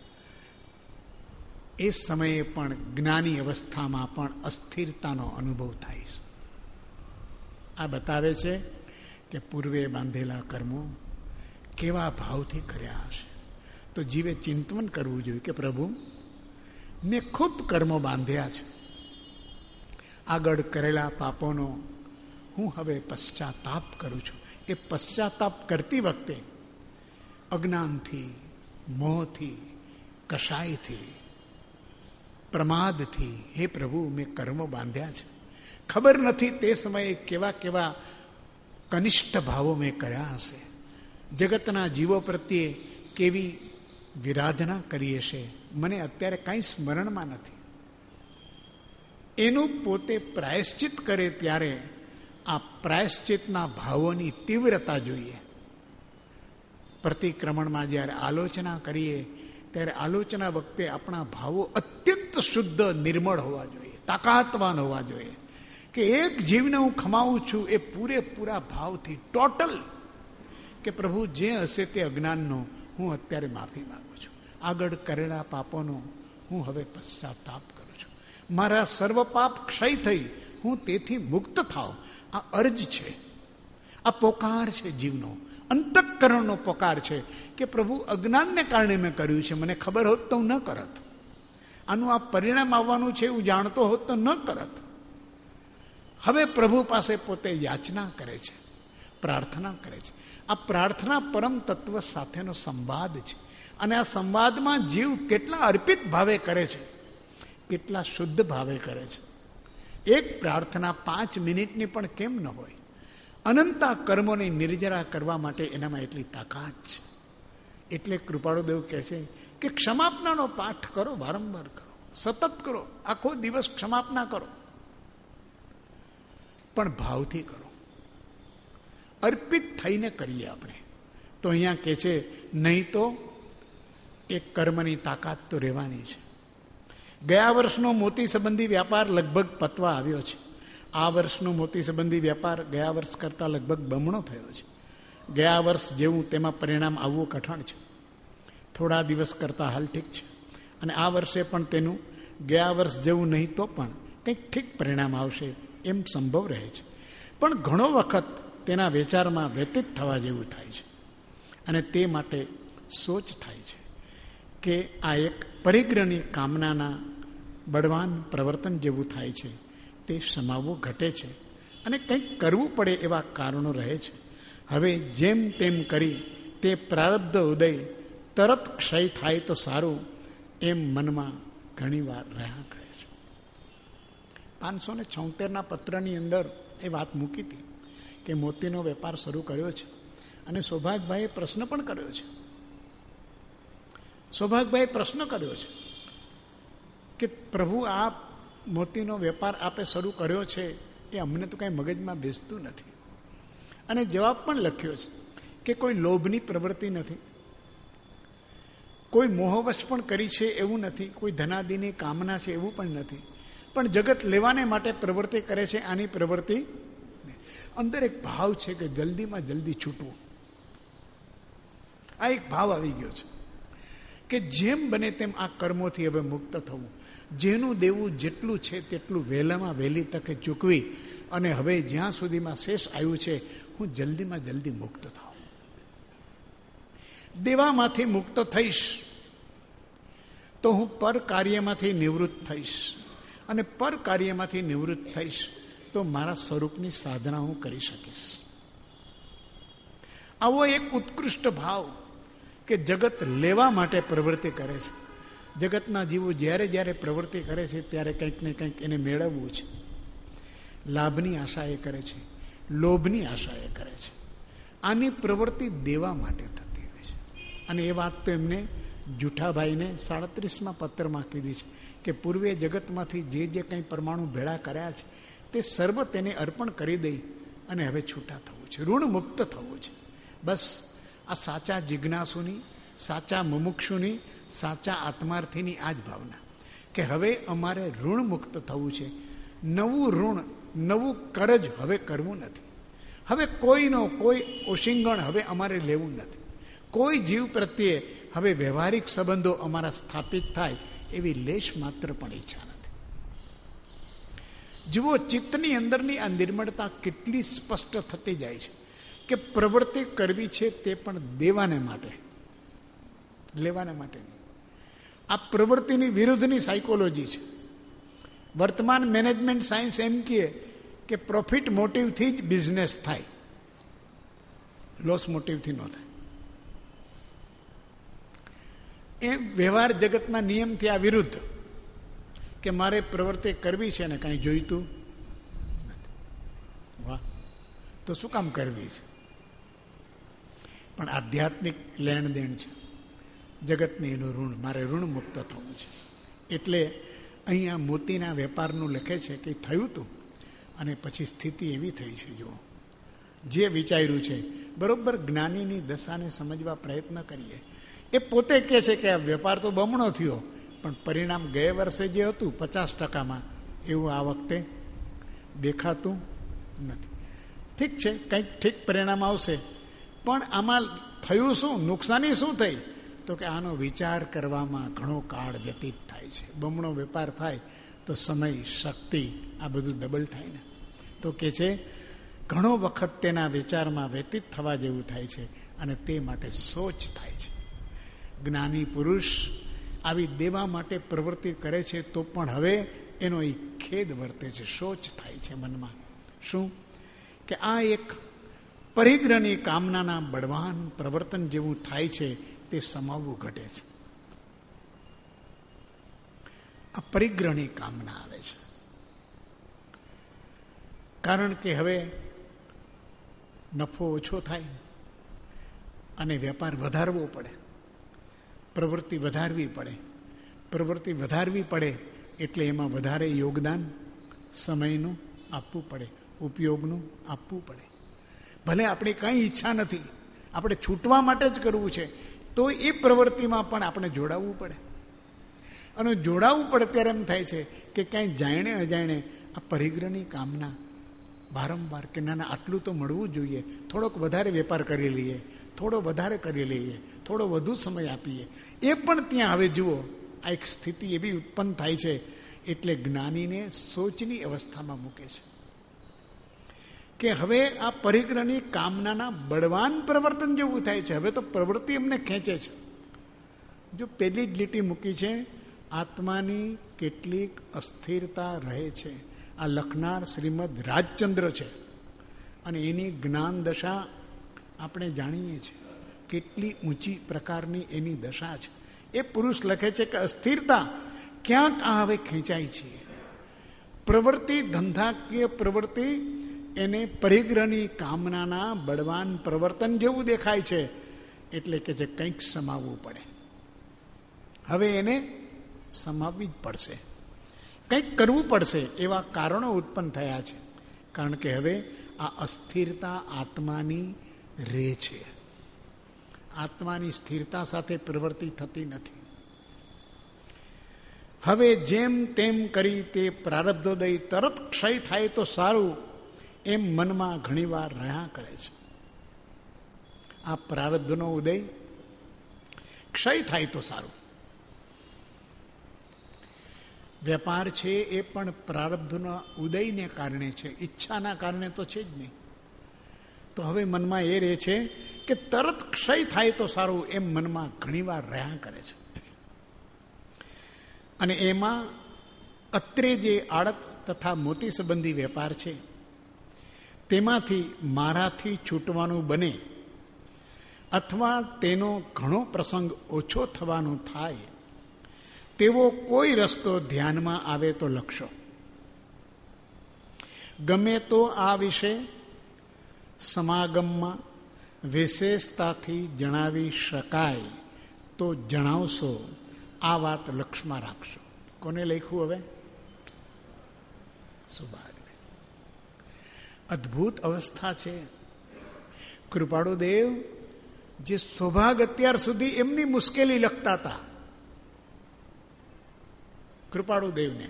એ સમયે પણ જ્ઞાની અવસ્થામાં પણ અસ્થિરતાનો અનુભવ થાય છે. આ બતાવે છે કે પૂર્વે બાંધેલા કર્મો કેવા ભાવથી કર્યા હશે. તો જીવે ચિંતન કરવું જોઈએ કે પ્રભુ મેં ખૂબ કર્મો બાંધ્યા છે, આગળ કરેલા પાપોનો હું હવે પશ્ચાતાપ કરું છું. એ પશ્ચાતાપ કરતી વખતે અજ્ઞાનથી, મોહથી, કષાયથી, પ્રમાદથી હે પ્રભુ મેં કર્મો બાંધ્યા છે. ખબર નથી તે સમયે કેવા કેવા કનિષ્ઠ ભાવો મેં કર્યા હશે, જગતના જીવો પ્રત્યે કેવી વિરાધના કરી હશે, મને અત્યારે કાંઈ સ્મરણમાં નથી. એનું પોતે પ્રાયશ્ચિત કરે ત્યારે આ પ્રાયશ્ચિતના ભાવોની તીવ્રતા જોઈએ. પ્રતિક્રમણમાં જ્યારે આલોચના કરીએ ત્યારે આલોચના વખતે આપણા ભાવો અત્યંત શુદ્ધ નિર્મળ હોવા જોઈએ, તાકાતવાન હોવા જોઈએ. કે એક જીવને હું ખમાવું છું એ પૂરેપૂરા ભાવથી, ટોટલ, કે પ્રભુ જે હશે તે અજ્ઞાનનો હું અત્યારે માફી માંગુ છું, આગળ કરેલા પાપોનો હું હવે પશ્ચાતાપ કરું છું, મારા સર્વ પાપ ક્ષય થઈ હું તેથી મુક્ત થાવ. આ અરજ છે, આ પોકાર છે, જીવનો અંતઃકરણનો પોકાર છે કે પ્રભુ અજ્ઞાનને કારણે મેં કર્યું છે, મને ખબર હોત તો હું ન કરત, આનું આ પરિણામ આવવાનું છે હું જાણતો હોત તો ન કરત. હવે પ્રભુ પાસે પોતે યાચના કરે છે, પ્રાર્થના કરે છે. આ પ્રાર્થના પરમ તત્વ સાથેનો સંવાદ છે. અને આ સંવાદમાં જીવ કેટલા અર્પિત ભાવે કરે છે, કેટલા શુદ્ધ ભાવે કરે છે. એક પ્રાર્થના પાંચ મિનિટની પણ કેમ ન હોય, અનંતા કર્મોની નિર્જરા કરવા માટે એનામાં એટલી તાકાત છે. એટલે કૃપાળુદેવ કહે છે કે ક્ષમાપનાનો પાઠ કરો, વારંવાર કરો, સતત કરો, આખો દિવસ ક્ષમાપના કરો, પણ ભાવથી કરો, અર્પિત થઈને કરીએ આપણે. તો અહીંયા કહે છે નહીં તો એક કર્મની તાકાત તો રહેવાની છે. ગયા વર્ષનો મોતી સંબંધી વ્યાપાર લગભગ પતવા આવ્યો છે. આ વર્ષનો મોતી સંબંધી વ્યાપાર ગયા વર્ષ કરતાં લગભગ બમણો થયો છે. ગયા વર્ષ જેવું તેમાં પરિણામ આવવું કઠણ છે. થોડા દિવસ કરતાં હાલ ઠીક છે, અને આ વર્ષે પણ તેનું ગયા વર્ષ જેવું નહીં તો પણ કંઈક ઠીક પરિણામ આવશે એમ સંભવ રહે છે. પણ ઘણો વખત તેના વિચારમાં વ્યતીત થવા જેવું થાય છે, અને તે માટે સોચ થાય છે કે આ એક પરિગ્રહની કામનાના બળવાન પ્રવર્તન જેવું થાય છે. તે સમાવવું ઘટે છે, અને કંઈક કરવું પડે એવા કારણો રહે છે. હવે જેમ તેમ કરી તે પ્રારબ્ધ ઉદય તરત ક્ષય થાય તો સારું એમ મનમાં ઘણીવાર રહ્યા કરે છે. પાંચસો ને છોતેરના પત્રની અંદર એ વાત મૂકી હતી કે મોતીનો વેપાર શરૂ કર્યો છે, અને સૌભાગભાઈએ પ્રશ્ન પણ કર્યો છે. સૌભાગભાઈએ પ્રશ્ન કર્યો છે કે પ્રભુ, આ મોતીનો વેપાર આપે શરૂ કર્યો છે એ અમને તો કાંઈ મગજમાં બેસતું નથી. અને જવાબ પણ લખ્યો છે કે કોઈ લોભની પ્રવૃત્તિ નથી, કોઈ મોહવશ પણ કરી છે એવું નથી, કોઈ ધનાદિની કામના છે એવું પણ નથી, પણ જગત લેવાને માટે પ્રવૃત્તિ કરે છે. આની પ્રવૃત્તિ અંદર એક ભાવ છે કે જલ્દીમાં જલ્દી છૂટવું. આ એક ભાવ આવી ગયો છે કે જેમ બને તેમ આ કર્મોથી હવે મુક્ત થવું, જેનું દેવું જેટલું છે તેટલું વહેલામાં વહેલી તકે ચૂકવી, અને હવે જ્યાં સુધીમાં શેષ આવ્યું છે હું જલ્દીમાં જલ્દી મુક્ત થાઉં. દેવામાંથી મુક્ત થઈશ તો હું પર કાર્યમાંથી નિવૃત્ત થઈશ, અને પર કાર્યમાંથી નિવૃત્ત થઈશ તો મારા સ્વરૂપની સાધના હું કરી શકીશ. આવો એક ઉત્કૃષ્ટ ભાવ કે જગત લેવા માટે પ્રવૃત્તિ કરે છે. જગતના જીવો જ્યારે જ્યારે પ્રવૃત્તિ કરે છે ત્યારે કંઈક ને કંઈક એને મેળવવું છે. લાભની આશા એ કરે છે, લોભની આશા એ કરે છે. આની પ્રવૃત્તિ દેવા માટે થતી હોય છે. અને એ વાત તો એમને જુઠાભાઈને સાડત્રીસમાં પત્રમાં કીધી છે કે પૂર્વે જગતમાંથી જે જે કંઈ પરમાણુ ભેળા કર્યા છે તે સર્વ તેને અર્પણ કરી દઈ અને હવે છૂટા થવું છે, ઋણ મુક્ત થવું છે. બસ આ સાચા જિજ્ઞાસુની, સાચા મુમુક્ષુની, સાચા આત્માર્થીની આ જ ભાવના કે હવે અમારે ઋણ મુક્ત થવું છે. નવું ઋણ, નવું કરજ હવે કરવું નથી. હવે કોઈનો કોઈ ઓશિંગણ હવે અમારે લેવું નથી. કોઈ જીવ પ્રત્યે હવે વ્યવહારિક સંબંધો અમારા સ્થાપિત થાય એવી લેશ માત્ર પણ ઈચ્છા નથી. જુઓ, ચિત્તની અંદરની આ નિર્મળતા કેટલી સ્પષ્ટ થતી જાય છે કે પ્રવૃત્તિ કરવી છે તે પણ દેવાને માટે, લેવાને માટે નહીં. આ પ્રવૃત્તિની વિરુદ્ધની સાયકોલોજી છે. વર્તમાન મેનેજમેન્ટ સાયન્સ એમ કહે કે પ્રોફિટ મોટિવથી જ બિઝનેસ થાય, લોસ મોટિવથી ન થાય. એ વ્યવહાર જગતના નિયમથી આ વિરુદ્ધ કે મારે પ્રવૃત્તિ કરવી છે ને કાંઈ જોઈતું નથી. વાહ, તો શું કામ કરવી છે? પણ આધ્યાત્મિક લેણ દેણ છે જગતની, એનું ઋણ, મારે ઋણ મુક્ત થવું છે. એટલે અહીંયા મોતીના વેપારનું લખે છે કે થયું હતું અને પછી સ્થિતિ એવી થઈ છે. જુઓ, જે વિચાર્યું છે બરોબર જ્ઞાનીની દશાને સમજવા પ્રયત્ન કરીએ. એ પોતે કહે છે કે આ વેપાર તો બમણો થયો, પણ પરિણામ ગયા વર્ષે જે હતું પચાસ ટકામાં એવું આ વખતે દેખાતું નથી. ઠીક છે, કંઈક ઠીક પરિણામ આવશે, પણ આમાં થયું શું, નુકસાની શું થઈ? તો કે આનો વિચાર કરવામાં ઘણો કાળ વ્યતીત થાય છે. બમણો વેપાર થાય તો સમય, શક્તિ આ બધું ડબલ થાય ને. તો કે છે ઘણો વખત તેના વિચારમાં વ્યતીત થવા જેવું થાય છે, અને તે માટે સોચ થાય છે. જ્ઞાની પુરુષ આવી દેવા માટે પ્રવૃત્તિ કરે છે તો પણ હવે એનો એ ખેદ વર્તે છે, સોચ થાય છે મનમાં. શું? કે આ એક પરિગ્રહની કામનાના બળવાન પ્રવર્તન જેવું થાય છે, તે સમાવવું ઘટે છે. આ પરિગ્રહની કામના આવે છે, કારણ કે હવે નફો ઓછો થાય અને વેપાર વધારવો પડે. પ્રવૃત્તિ વધારવી પડે. પ્રવૃત્તિ વધારવી પડે એટલે એમાં વધારે યોગદાન સમયનું આપવું પડે, ઉપયોગનું આપવું પડે. ભલે આપણી કાંઈ ઈચ્છા નથી, આપણે છૂટવા માટે જ કરવું છે, તો એ પ્રવૃત્તિમાં પણ આપણે જોડાવવું પડે. અને જોડાવવું પડે ત્યારે એમ થાય છે કે ક્યાંય જાણે અજાણે આ પરિગ્રહની કામના વારંવાર કે ના ના આટલું તો મળવું જોઈએ, થોડોક વધારે વેપાર કરી લઈએ, થોડો વધારે કરી લઈએ, થોડો વધુ સમય આપીએ, એ પણ ત્યાં હવે જુઓ આ એક સ્થિતિ એવી ઉત્પન્ન થાય છે. એટલે જ્ઞાનીને સોચની અવસ્થામાં મૂકે છે કે હવે આ પરિગ્રહની કામનાના બળવાન પ્રવર્તન જેવું થાય છે. હવે તો પ્રવૃત્તિ એમને ખેંચે છે. જો પેલી જ લીટી મૂકી છે, આત્માની કેટલીક અસ્થિરતા રહે છે. આ લખનાર શ્રીમદ રાજચંદ્ર છે અને એની જ્ઞાન દશા આપણે જાણીએ છીએ, કેટલી ઊંચી પ્રકારની એની દશા છે. એ પુરુષ લખે છે કે અસ્થિરતા ક્યાંક આ હવે ખેંચાય છે. પ્રવૃત્તિ, ધંધાકીય પ્રવૃત્તિ એને પરિગ્રહની કામનાના બળવાન પ્રવર્તન જેવું દેખાય છે. એટલે કે જે કંઈક સમાવવું પડે, હવે એને સમાવવી જ પડશે, કંઈક કરવું પડશે એવા કારણો ઉત્પન્ન થયા છે. કારણ કે હવે આ અસ્થિરતા આત્માની રહે છે. આત્માની સ્થિરતા સાથે પ્રવૃત્તિ થતી નથી. હવે જેમ તેમ કરી તે પ્રારબ્ધોદય તરત ક્ષય થાય તો સારું એમ મનમાં ઘણીવાર રહ્યા કરે છે. આ પ્રારબ્ધનો ઉદય ક્ષય થાય તો સારું. વેપાર છે એ પણ પ્રારબ્ધના ઉદયને કારણે છે, ઈચ્છાના કારણે તો છે જ નહીં. તો હવે મનમાં એ રહે છે કે તરત ક્ષય થાય તો સારું એમ મનમાં ઘણીવાર રહ્યા કરે છે. અને એમાં અત્રે જે આડત તથા મોતી સંબંધી વેપાર છે તેમાંથી મારાથી છૂટવાનું બને અથવા તેનો ઘણો પ્રસંગ ઓછો થવાનો થાય તેવો કોઈ રસ્તો ધ્યાનમાં આવે તો લખશો. ગમે તો આ વિશે સમાગમમાં વિશેષતાથી જણાવી શકાય તો જણાવશો. આ વાત લક્ષમાં રાખશો. કોને લખ્યું હવે? સુભાગ. અદ્ભુત અવસ્થા છે. કૃપાળુદેવ જે સૌભાગ અત્યાર સુધી એમની મુશ્કેલી લખતા હતા, કૃપાળુદેવને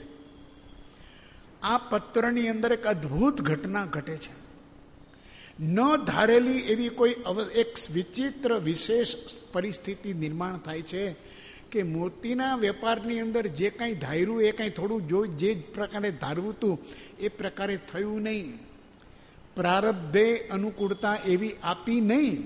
આ પત્રની અંદર એક અદ્ભુત ઘટના ઘટે છે. ન ધારેલી એવી કોઈ એક વિચિત્ર વિશેષ પરિસ્થિતિ નિર્માણ થાય છે કે મોતીના વેપારની અંદર જે કાંઈ ધાર્યું એ કાંઈ થોડું જો જે પ્રકારે ધારવું હતું એ પ્રકારે થયું નહીં. પ્રારબ્ધે અનુકૂળતા એવી આપી નહીં.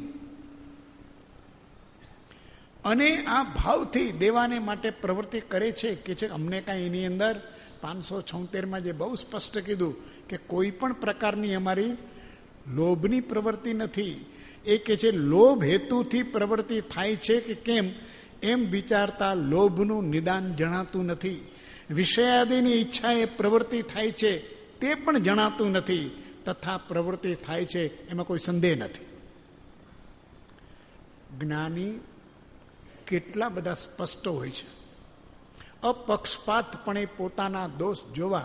અને આ ભાવથી દેવાને માટે પ્રવૃત્તિ કરે છે કે છે અમને કાંઈ એની અંદર પાંચસો છોતેરમાં જે બહુ સ્પષ્ટ કીધું કે કોઈ પણ પ્રકારની અમારી લોભની પ્રવૃત્તિ નથી. એ કે છે લોભ હેતુથી પ્રવૃત્તિ થાય છે કે કેમ એમ વિચારતા લોભનું નિદાન જણાતું નથી. વિષયાદિની ઈચ્છા એ પ્રવૃત્તિ થાય છે તે પણ જણાતું નથી. તથા પ્રવૃત્તિ થાય છે એમાં કોઈ સંદેહ નથી. જ્ઞાની કેટલા બધા સ્પષ્ટ હોય છે. અપક્ષપાતપણે પોતાના દોષ જોવા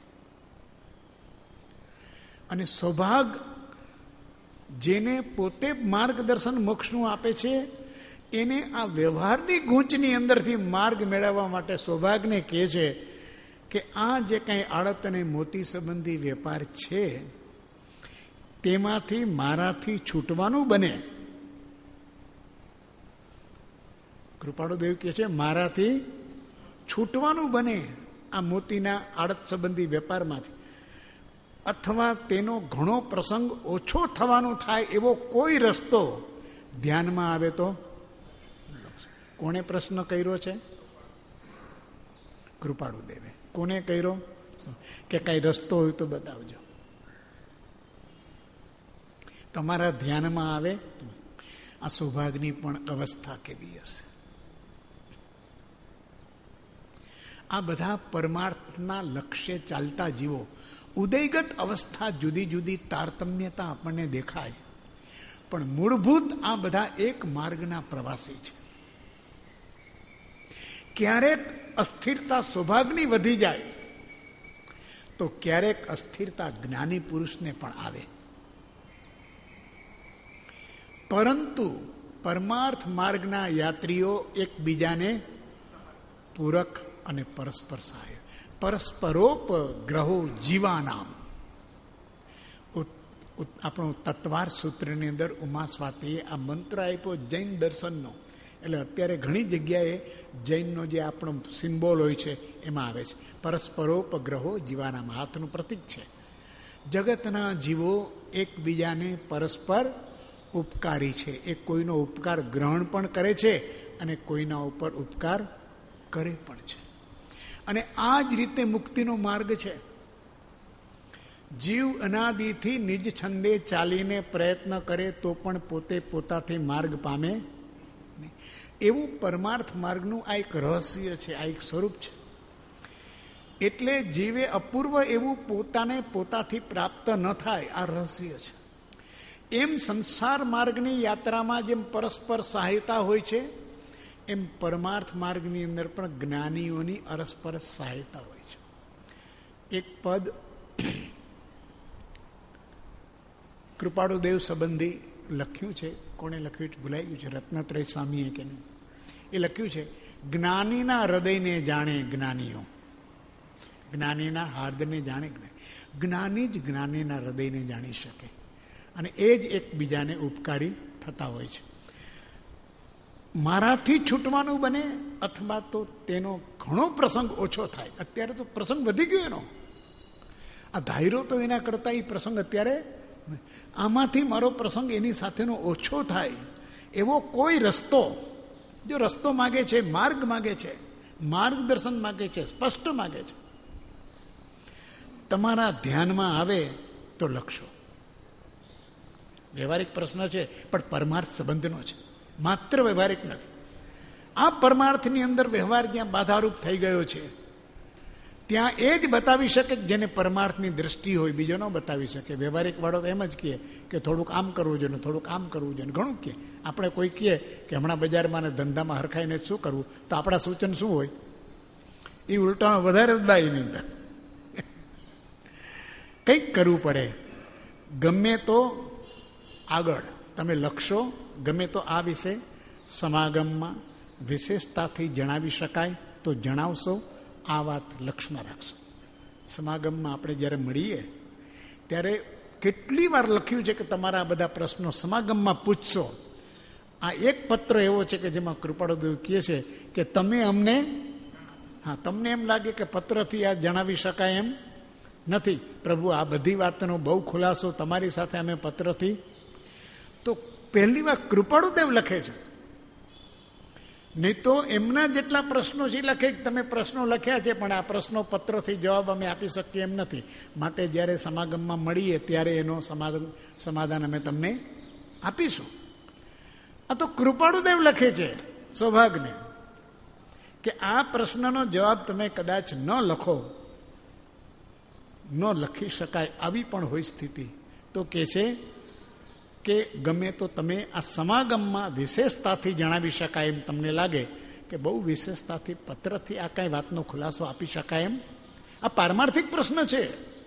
અને સૌભાગ જેને પોતે માર્ગદર્શન મોક્ષનું આપે છે એને આ વ્યવહારની ગૂંચની અંદરથી માર્ગ મેળવવા માટે સૌભાગને કહે છે કે આ જે કાંઈ આડત અને મોતી સંબંધી વેપાર છે તેમાંથી મારાથી છૂટવાનું બને. કૃપાળુદેવ કહે છે મારાથી છૂટવાનું બને આ મોતીના આડત સંબંધી વેપારમાંથી, અથવા તેનો ઘણો પ્રસંગ ઓછો થવાનો થાય એવો કોઈ રસ્તો ધ્યાનમાં આવે તો. કોણે પ્રશ્ન કર્યો છે? કૃપાળુદેવે. કોને કર્યો? કે કઈ રસ્તો હોય તો બતાવજો. તમારા ધ્યાનમાં આવે. આ સૌભાગની પણ અવસ્થા કેવી હશે? આ બધા પરમાર્થના લક્ષ્ય ચાલતા જીવો, ઉદયગત અવસ્થા જુદી જુદી તારતમ્યતા આપણને દેખાય, પણ મૂળભૂત આ બધા એક માર્ગના પ્રવાસી છે. ક્યારેક અસ્થિરતા સૌભાગ્યની વધી જાય તો ક્યારેક અસ્થિરતા જ્ઞાની પુરુષને પણ આવે. પરંતુ પરમાર્થ માર્ગના યાત્રીઓ એકબીજાને પૂરક અને પરસ્પર સહાય. પરસ્પરોપગ્રહો જીવાનામ. આપણું તત્વાર સૂત્રની અંદર ઉમા સ્વાતિએ આ મંત્ર આપ્યો જૈન દર્શનનો. એટલે અત્યારે ઘણી જગ્યાએ જૈનનો જે આપણો સિમ્બોલ હોય છે એમાં આવે છે પરસ્પરોપગ્રહો જીવાનામ. હાથનું પ્રતીક છે. જગતના જીવો એકબીજાને પરસ્પર ઉપકારી છે. એ કોઈનો ઉપકાર ગ્રહણ પણ કરે છે અને કોઈના ઉપર ઉપકાર કરે પણ છે. અને આ જ રીતે મુક્તિનો માર્ગ છે. જીવ અનાદિથી નિજ છંદે ચાલીને પ્રયત્ન કરે તો પણ પોતે પોતાથી માર્ગ પામે નહીં. એવું પરમાર્થ માર્ગનું આ એક રહસ્ય છે, આ એક સ્વરૂપ છે. એટલે જીવે અપૂર્વ એવું પોતાને પોતાથી પ્રાપ્ત ન થાય, આ રહસ્ય છે. એમ સંસાર માર્ગની યાત્રામાં જેમ પરસ્પર સહાયતા હોય છે, એમ પરમાર્થ માર્ગની અંદર પણ જ્ઞાનીઓની અરસ્પર સહાયતા હોય છે. એક પદ કૃપાળુદેવ સંબંધી લખ્યું છે, કોણે લખ્યું ભૂલાઈ ગયું છે, રત્નત્રય સ્વામીએ કે નહીં. એ લખ્યું છે, જ્ઞાનીના હૃદયને જાણે જ્ઞાનીઓ, જ્ઞાનીના હાર્દને જાણે જ્ઞાની જ જ્ઞાનીના હૃદયને જાણી શકે. અને એ જ એકબીજાને ઉપકારી થતા હોય છે. મારાથી છૂટવાનું બને અથવા તો તેનો ઘણો પ્રસંગ ઓછો થાય. અત્યારે તો પ્રસંગ વધી ગયો એનો, આ ધાયરો તો એના કરતા એ પ્રસંગ અત્યારે આમાંથી મારો પ્રસંગ એની સાથેનો ઓછો થાય એવો કોઈ રસ્તો, જો રસ્તો માગે છે, માર્ગ માગે છે, માર્ગદર્શન માગે છે, સ્પષ્ટ માગે છે, તમારા ધ્યાનમાં આવે તો લખશો. વ્યવહારિક પ્રશ્ન છે પણ પરમાર્થ સંબંધનો છે, માત્ર વ્યવહારિક નથી. આ પરમાર્થની અંદર વ્યવહાર જ્યાં બાધારૂપ થઈ ગયો છે ત્યાં એ જ બતાવી શકે જેને પરમાર્થની દ્રષ્ટિ હોય, બીજો ન બતાવી શકે. વ્યવહારિક વાળો તો એમ જ કહે કે થોડુંક આમ કરવું જોઈએ, થોડુંક આમ કરવું જોઈએ, ઘણું કહે. આપણે કોઈ કહે કે હમણાં બજારમાં ને ધંધામાં હરખાઈને શું કરવું, તો આપણા સૂચન શું હોય? એ ઉલટામાં વધારે જ બાઈ નહીં, કંઈક કરવું પડે. ગમે તો આગળ તમે લખશો, ગમે તો આ વિશે સમાગમમાં વિશેષતાથી જણાવી શકાય તો જણાવશો. આ વાત લક્ષમાં રાખશો. સમાગમમાં આપણે જ્યારે મળીએ ત્યારે કેટલી વાર લખ્યું છે કે તમારા બધા પ્રશ્નો સમાગમમાં પૂછશો. આ એક પત્ર એવો છે કે જેમાં કૃપાળુદેવ કહે છે કે તમે અમને, હા, તમને એમ લાગે કે પત્રથી આ જણાવી શકાય એમ નથી. પ્રભુ, આ બધી વાતનો બહુ ખુલાસો તમારી સાથે અમે પત્રથી, તો પહેલી વાર કૃપાળુદેવ લખે છે. નહીં તો એમના જેટલા પ્રશ્નો છે લખે, તમે પ્રશ્નો લખ્યા છે પણ આ પ્રશ્નો પત્રથી જવાબ અમે આપી શકીએ એમ નથી. માટે જ્યારે સમાગમમાં મળીએ ત્યારે એનો સમાધાન સમાધાન અમે તમને આપીશું. આ તો કૃપાળુદેવ લખે છે સૌભાગ્યને કે આ પ્રશ્નનો જવાબ તમે કદાચ ન લખો, ન લખી શકાય આવી પણ હોય સ્થિતિ, તો કે છે કે ગમે તો તમે આ સમાગમમાં વિશેષતાથી જણાવી શકાય એમ તમને લાગે કે બહુ વિશેષતાથી પત્રથી આ કાંઈ વાતનો ખુલાસો આપી શકાય એમ. આ પારમાર્થિક પ્રશ્ન છે,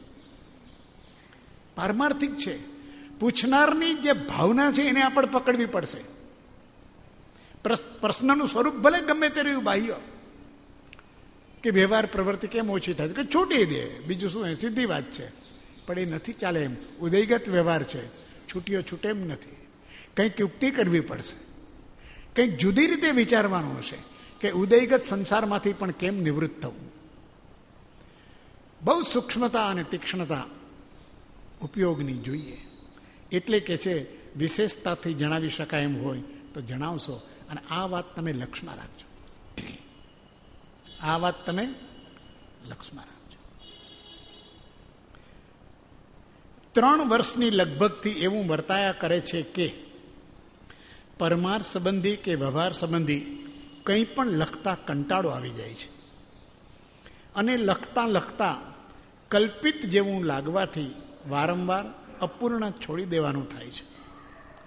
પારમાર્થિક છે. પૂછનારની જે ભાવના છે એને આપણે પકડવી પડશે. પ્રશ્નનું સ્વરૂપ ભલે ગમે તે રહ્યું બાહ્ય, કે વ્યવહાર પ્રવૃત્તિ કેમ ઓછી થાય કે છૂટી દે, બીજું શું, એ સીધી વાત છે. પણ એ નથી ચાલે એમ. ઉદયગત વ્યવહાર છે, છૂટીઓ છૂટે એમ નથી. કંઈક યુક્તિ કરવી પડશે, કંઈક જુદી રીતે વિચારવાનું હશે કે ઉદયગત સંસારમાંથી પણ કેમ નિવૃત્ત થવું. બહુ સૂક્ષ્મતા અને તીક્ષ્ણતા ઉપયોગની જોઈએ. એટલે કે છે વિશેષતાથી જણાવી શકાય એમ હોય તો જણાવશો. અને આ વાત તમે લક્ષમાં રાખજો, આ વાત તમે લક્ષમાં રાખજો. ત્રણ વર્ષની લગભગથી એવું વર્તાયા કરે છે કે પરમાર્થ સંબંધી કે વ્યવહાર સંબંધી કંઈ પણ લખતા કંટાળો આવી જાય છે. અને લખતા લખતા કલ્પિત જેવું લાગવાથી વારંવાર અપૂર્ણ છોડી દેવાનું થાય છે.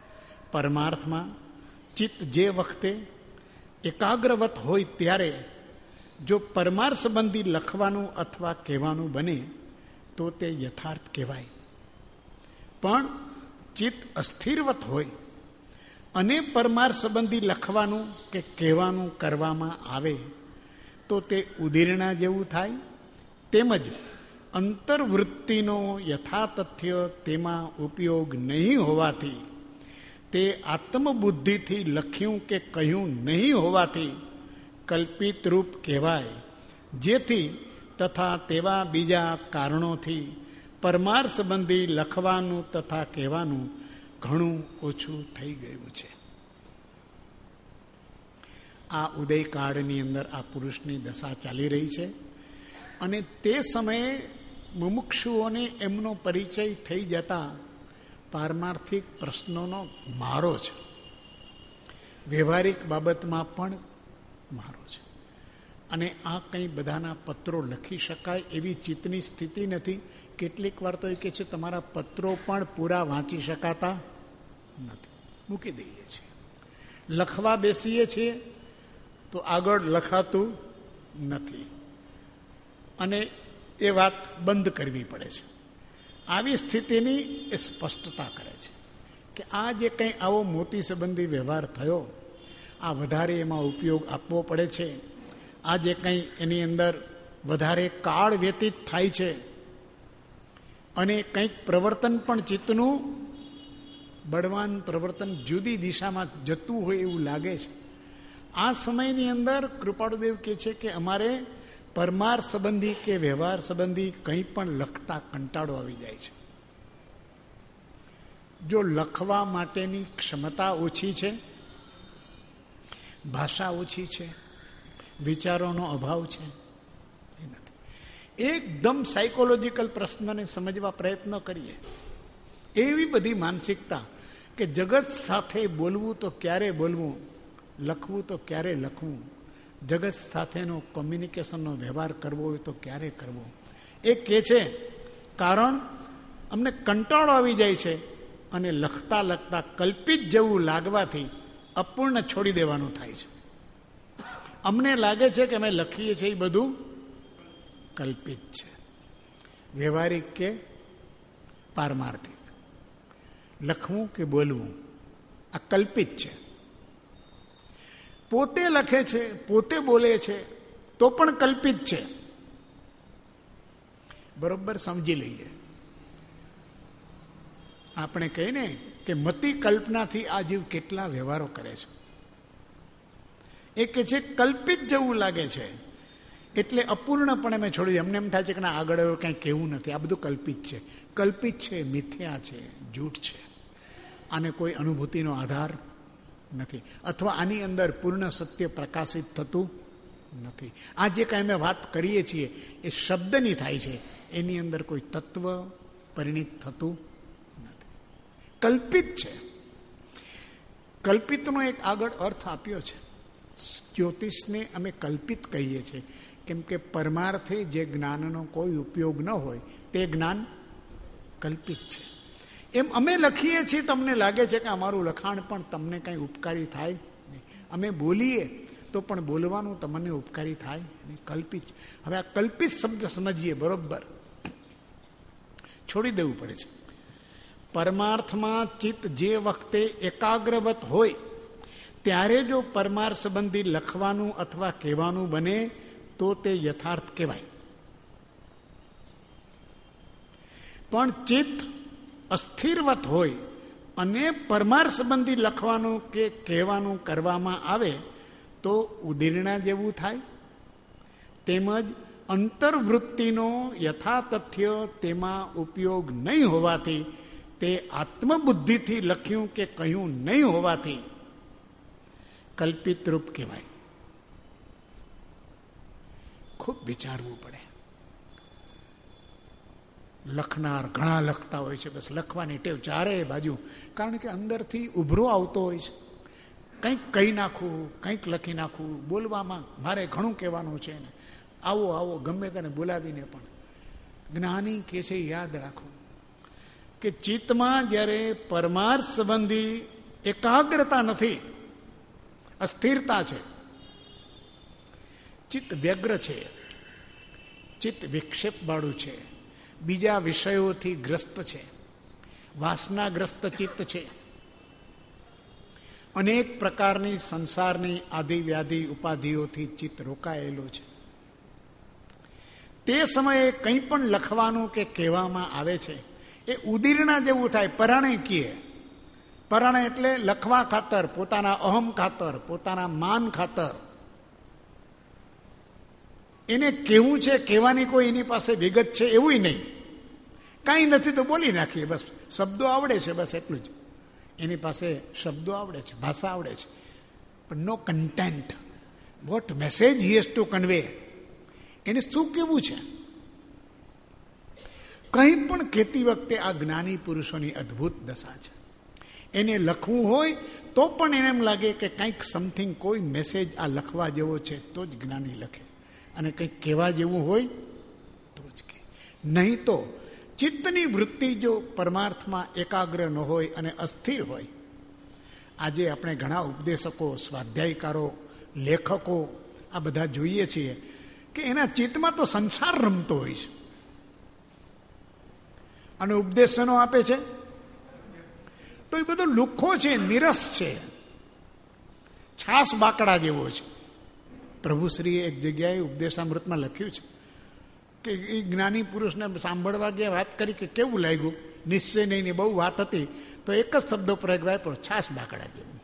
પરમાર્થમાં ચિત્ત જે વખતે એકાગ્રવત હોય ત્યારે જો પરમાર્થ સંબંધી લખવાનું અથવા કહેવાનું બને તો તે યથાર્થ કહેવાય. પણ ચિત્ત અસ્થિરવત હોય અને પરમાર્થ સંબંધી લખવાનું કે કહેવાનું કરવામાં આવે તો તે ઉદીરણા જેવું થાય. તેમજ અંતર્વૃત્તિનો યથાતથ્ય તેમાં ઉપયોગ નહીં હોવાથી, તે આત્મબુદ્ધિથી લખ્યું કે કહ્યું નહીં હોવાથી કલ્પિત રૂપ કહેવાય. જેથી તથા તેવા બીજા કારણોથી પરમાર્થ સંબંધી લખવાનું તથા કહેવાનું ઘણું ઓછું થઈ ગયું છે. આ ઉદયકાળની અંદર આ પુરુષની દશા ચાલી રહી છે અને તે સમયે મુમુક્ષુઓને એમનો પરિચય થઈ જતા પારમાર્થિક પ્રશ્નોનો મારો છે, વ્યવહારિક બાબતમાં પણ મારો છે. અને આ કંઈ બધાના પત્રો લખી શકાય એવી ચિત્તની સ્થિતિ નથી. કેટલીક વાર તો એ કહે છે તમારા પત્રો પણ પૂરા વાંચી શકાતા નથી, મૂકી દઈએ છીએ. લખવા બેસીએ છીએ તો આગળ લખાતું નથી અને એ વાત બંધ કરવી પડે છે. આવી સ્થિતિની એ સ્પષ્ટતા કરે છે કે આ જે કંઈ આવો મોટી સંબંધી વ્યવહાર થયો, આ વધારે એમાં ઉપયોગ આપવો પડે છે. આ જે કંઈ એની અંદર વધારે કાળ વ્યતીત થાય છે અને કંઈક પ્રવર્તન પણ ચિત્તનું બળવાન પ્રવર્તન જુદી દિશામાં જતું હોય એવું લાગે છે. આ સમયની અંદર કૃપાળુદેવ કહે છે કે અમારે પરમાર્થ સંબંધી કે વ્યવહાર સંબંધી કંઈ પણ લખતા કંટાળો આવી જાય છે. જો લખવા માટેની ક્ષમતા ઓછી છે, ભાષા ઓછી છે, વિચારોનો અભાવ છે, એ નથી. એકદમ સાયકોલોજીકલ પ્રશ્નને સમજવા પ્રયત્ન કરીએ. એવી બધી માનસિકતા કે જગત સાથે બોલવું તો ક્યારે બોલવું, લખવું તો ક્યારે લખવું, જગત સાથેનો કોમ્યુનિકેશનનો વ્યવહાર કરવો હોય તો ક્યારે કરવો. એ કહે છે કારણ અમને કંટાળો આવી જાય છે અને લખતા લખતા કલ્પિત જેવું લાગવાથી અપૂર્ણ છોડી દેવાનું થાય છે. અમને લાગે છે કે અમે લખીએ છીએ એ બધું કલ્પિત છે, વ્યવહારિક કે પારમાર્થિક, લખવું કે બોલવું આ કલ્પિત છે. પોતે લખે છે, પોતે બોલે છે તો પણ કલ્પિત છે. બરોબર સમજી લઈએ. આપણે કહીએ ને કે મતિ કલ્પનાથી આ જીવ કેટલા વ્યવહારો કરે છે. એ કે છે કલ્પિત જેવું લાગે છે એટલે અપૂર્ણપણે મેં છોડી. અમને એમ થાય છે કે ના આગળ એવું કંઈ કહેવું નથી, આ બધું કલ્પિત છે. કલ્પિત છે, મિથ્યા છે, જૂઠ છે, આને કોઈ અનુભૂતિનો આધાર નથી અથવા આની અંદર પૂર્ણ સત્ય પ્રકાશિત થતું નથી. આ જે કાંઈ અમે વાત કરીએ છીએ એ શબ્દની થાય છે, એની અંદર કોઈ તત્વ પરિણિત થતું નથી, કલ્પિત છે. કલ્પિતનો એક આગળ અર્થ આપ્યો છે. જ્યોતિષને અમે કલ્પિત કહીએ છીએ કેમ કે પરમાર્થે જે જ્ઞાનનો કોઈ ઉપયોગ ન હોય તે જ્ઞાન કલ્પિત છે. એમ અમે લખીએ છીએ, તમને લાગે છે કે અમારું લખાણ પણ તમને કંઈ ઉપકારી થાય નહીં. અમે બોલીએ તો પણ બોલવાનું તમને ઉપકારી થાય નહીં, કલ્પિત. હવે આ કલ્પિત શબ્દ સમજીએ બરોબર, છોડી દેવું પડે છે. પરમાર્થમાં ચિત્ત જે વખતે એકાગ્રવત હોય ત્યારે જો પરમાર્થ સંબંધી લખવાનું અથવા કહેવાનું બને તો તે યથાર્થ કહેવાય. પણ ચિત્ત અસ્થિરવત હોય અને પરમાર્થ સંબંધી લખવાનું કે કહેવાનું કરવામાં આવે તો ઉદીરણા જેવું થાય. તેમજ અંતર્વૃત્તિનો યથાતથ્ય તેમાં ઉપયોગ નહીં હોવાથી, તે આત્મબુદ્ધિથી લખ્યું કે કહ્યું નહીં હોવાથી કલ્પિત રૂપ કહેવાય. ખૂબ વિચારવું પડે. લખનાર ઘણા લખતા હોય છે, બસ લખવાની ટેવ ચારે બાજુ, કારણ કે અંદરથી ઉભરો આવતો હોય છે. કંઈક કહી નાખવું, કંઈક લખી નાખવું, બોલવામાં મારે ઘણું કહેવાનું છે ને આવો આવો ગમે તેને બોલાવીને પણ. જ્ઞાની કે છે યાદ રાખવું કે ચિત્તમાં જ્યારે પરમાર્થ સંબંધી એકાગ્રતા નથી, અસ્થિરતા છે, ચિત્ત વ્યગ્ર છે, ચિત્ત વિક્ષેપવાળું છે, બીજા વિષયોથી ગ્રસ્ત છે, વાસનાગ્રસ્ત ચિત્ત છે, અનેક પ્રકારની સંસારની આદિ વ્યાધિ ઉપાધિઓથી ચિત્ત રોકાયેલું છે. તે સમયે કંઈ પણ લખવાનું કે કહેવામાં આવે છે એ ઉદીર્ણા જેવું થાય. પરાણે કીએ, પરાણે એટલે લખવા ખાતર, પોતાના અહમ ખાતર, પોતાના માન ખાતર એને કેવું છે, કહેવાની કોઈ એની પાસે વિગત છે એવું નહીં. કાંઈ નથી તો બોલી નાખીએ, બસ શબ્દો આવડે છે, બસ એટલું જ. એની પાસે શબ્દો આવડે છે, ભાષા આવડે છે, પણ no content. What message he has to convey, એને શું કેવું છે. કંઈ પણ કહેતી વખતે આ જ્ઞાની પુરુષોની અદ્ભુત દશા છે. એને લખવું હોય તો પણ એને એમ લાગે કે કંઈક સમથિંગ, કોઈ મેસેજ આ લખવા જેવો છે તો જ જ્ઞાની લખે, અને કંઈક કહેવા જેવું હોય તો જ કહે. નહીં તો ચિત્તની વૃત્તિ જો પરમાર્થમાં એકાગ્ર ન હોય અને અસ્થિર હોય. આજે આપણે ઘણા ઉપદેશકો, સ્વાધ્યાયકારો, લેખકો આ બધા જોઈએ છીએ કે એના ચિત્તમાં તો સંસાર રમતો હોય છે અને ઉપદેશનો આપે છે તો એ બધો લુખ્ખો છે, નિરસ છે, છાસ બાકડા જેવો છે. પ્રભુશ્રીએ એક જગ્યાએ ઉપદેશામૃતમાં લખ્યું છે કે એ જ્ઞાની પુરુષને સાંભળવા ગયા, વાત કરી કે કેવું લાગ્યું, નિશ્ચય નહીં, બહુ વાત હતી, તો એક જ શબ્દો પ્રયોગ વાપર્યો, છાસ બાકડા જેવું.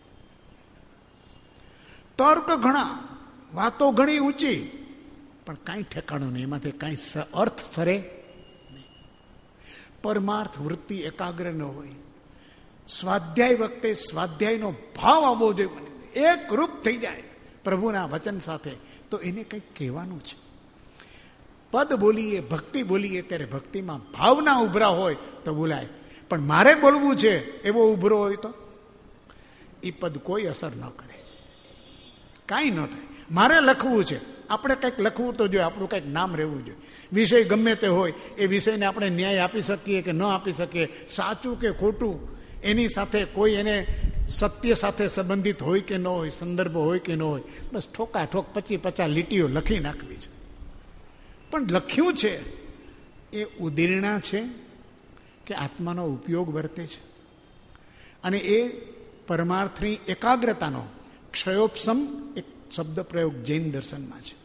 તર્ક ઘણા, વાતો ઘણી ઊંચી, પણ કાંઈ ઠેકાણું નહીં, એમાંથી કાંઈ અર્થ સરે નહીં. પરમાર્થ વૃત્તિ એકાગ્ર ન હોય. સ્વાધ્યાય વખતે સ્વાધ્યાયનો ભાવ આવવો જોઈએ, એક રૂપ થઈ જાય પ્રભુના વચન સાથે, તો એને કંઈક કહેવાનું છે. પદ બોલીએ, ભક્તિ બોલીએ ત્યારે ભક્તિમાં ભાવના ઉભરા હોય તો બોલાય, પણ મારે બોલવું છે એવો ઉભરો હોય તો એ પદ કોઈ અસર ન કરે, કાંઈ ન થાય. મારે લખવું છે, આપણે કંઈક લખવું તો જોઈએ, આપણું કંઈક નામ રહેવું જોઈએ. વિષય ગમે તે હોય એ વિષયને આપણે ન્યાય આપી શકીએ કે ન આપી શકીએ, સાચું કે ખોટું, એની સાથે કોઈ એને સત્ય સાથે સંબંધિત હોય કે ન હોય, સંદર્ભ હોય કે ન હોય, બસ ઠોકા ઠોક પચી પચાસ લીટીઓ લખી નાખવી છે. પણ લખ્યું છે એ ઉદીર્ણા છે કે આત્માનો ઉપયોગ વર્તે છે, અને એ પરમાર્થની એકાગ્રતાનો ક્ષયોપશમ એક શબ્દ પ્રયોગ જૈન દર્શનમાં છે.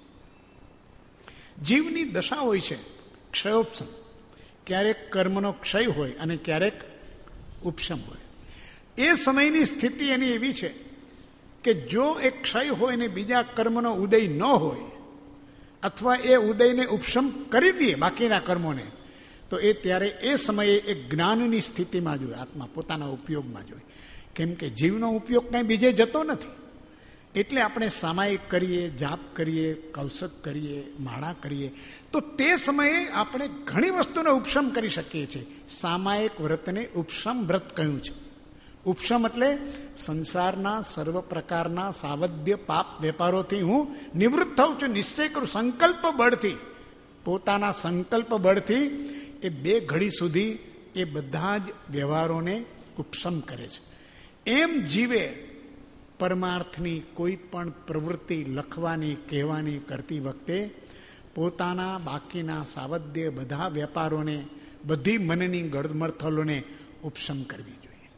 જીવની દશા હોય છે ક્ષયોપશમ, ક્યારેક કર્મનો ક્ષય હોય અને ક્યારેક ઉપશમ હોય. એ સમયની સ્થિતિ એની એવી છે કે જો એક ક્ષય હોય ને બીજા કર્મનો ઉદય ન હોય, અથવા એ ઉદયને ઉપશમ કરી દે બાકીના કર્મોને, તો એ ત્યારે એ સમયે એક જ્ઞાનની સ્થિતિમાં જોઈએ, આત્મા પોતાના ઉપયોગમાં જોઈએ. કેમ કે જીવનો ઉપયોગ કાંઈ બીજે જતો નથી. એટલે આપણે સામાયિક કરીએ, જાપ કરીએ, કૌશક કરીએ, માળા કરીએ, તો તે સમયે આપણે ઘણી વસ્તુને ઉપશમ કરી શકીએ છીએ. સામાયિક વ્રતને ઉપશમ વ્રત કહ્યું છે. ઉપશમ એટલે સંસારના સર્વ પ્રકારના સાવધ્ય પાપ વેપારોથી હું નિવૃત્ત થઉં છું, નિશ્ચય કરું, સંકલ્પ બળથી, પોતાના સંકલ્પ બળથી એ બે ઘડી સુધી એ બધા જ વ્યવહારોને ઉપશમ કરે છે. એમ જીવે પરમાર્થની કોઈ પણ પ્રવૃત્તિ લખવાની, કહેવાની કરતી વખતે પોતાના બાકીના સાવધ્ય બધા વેપારોને, બધી મનની ગળમળથલોને ઉપશમ કરવી જોઈએ,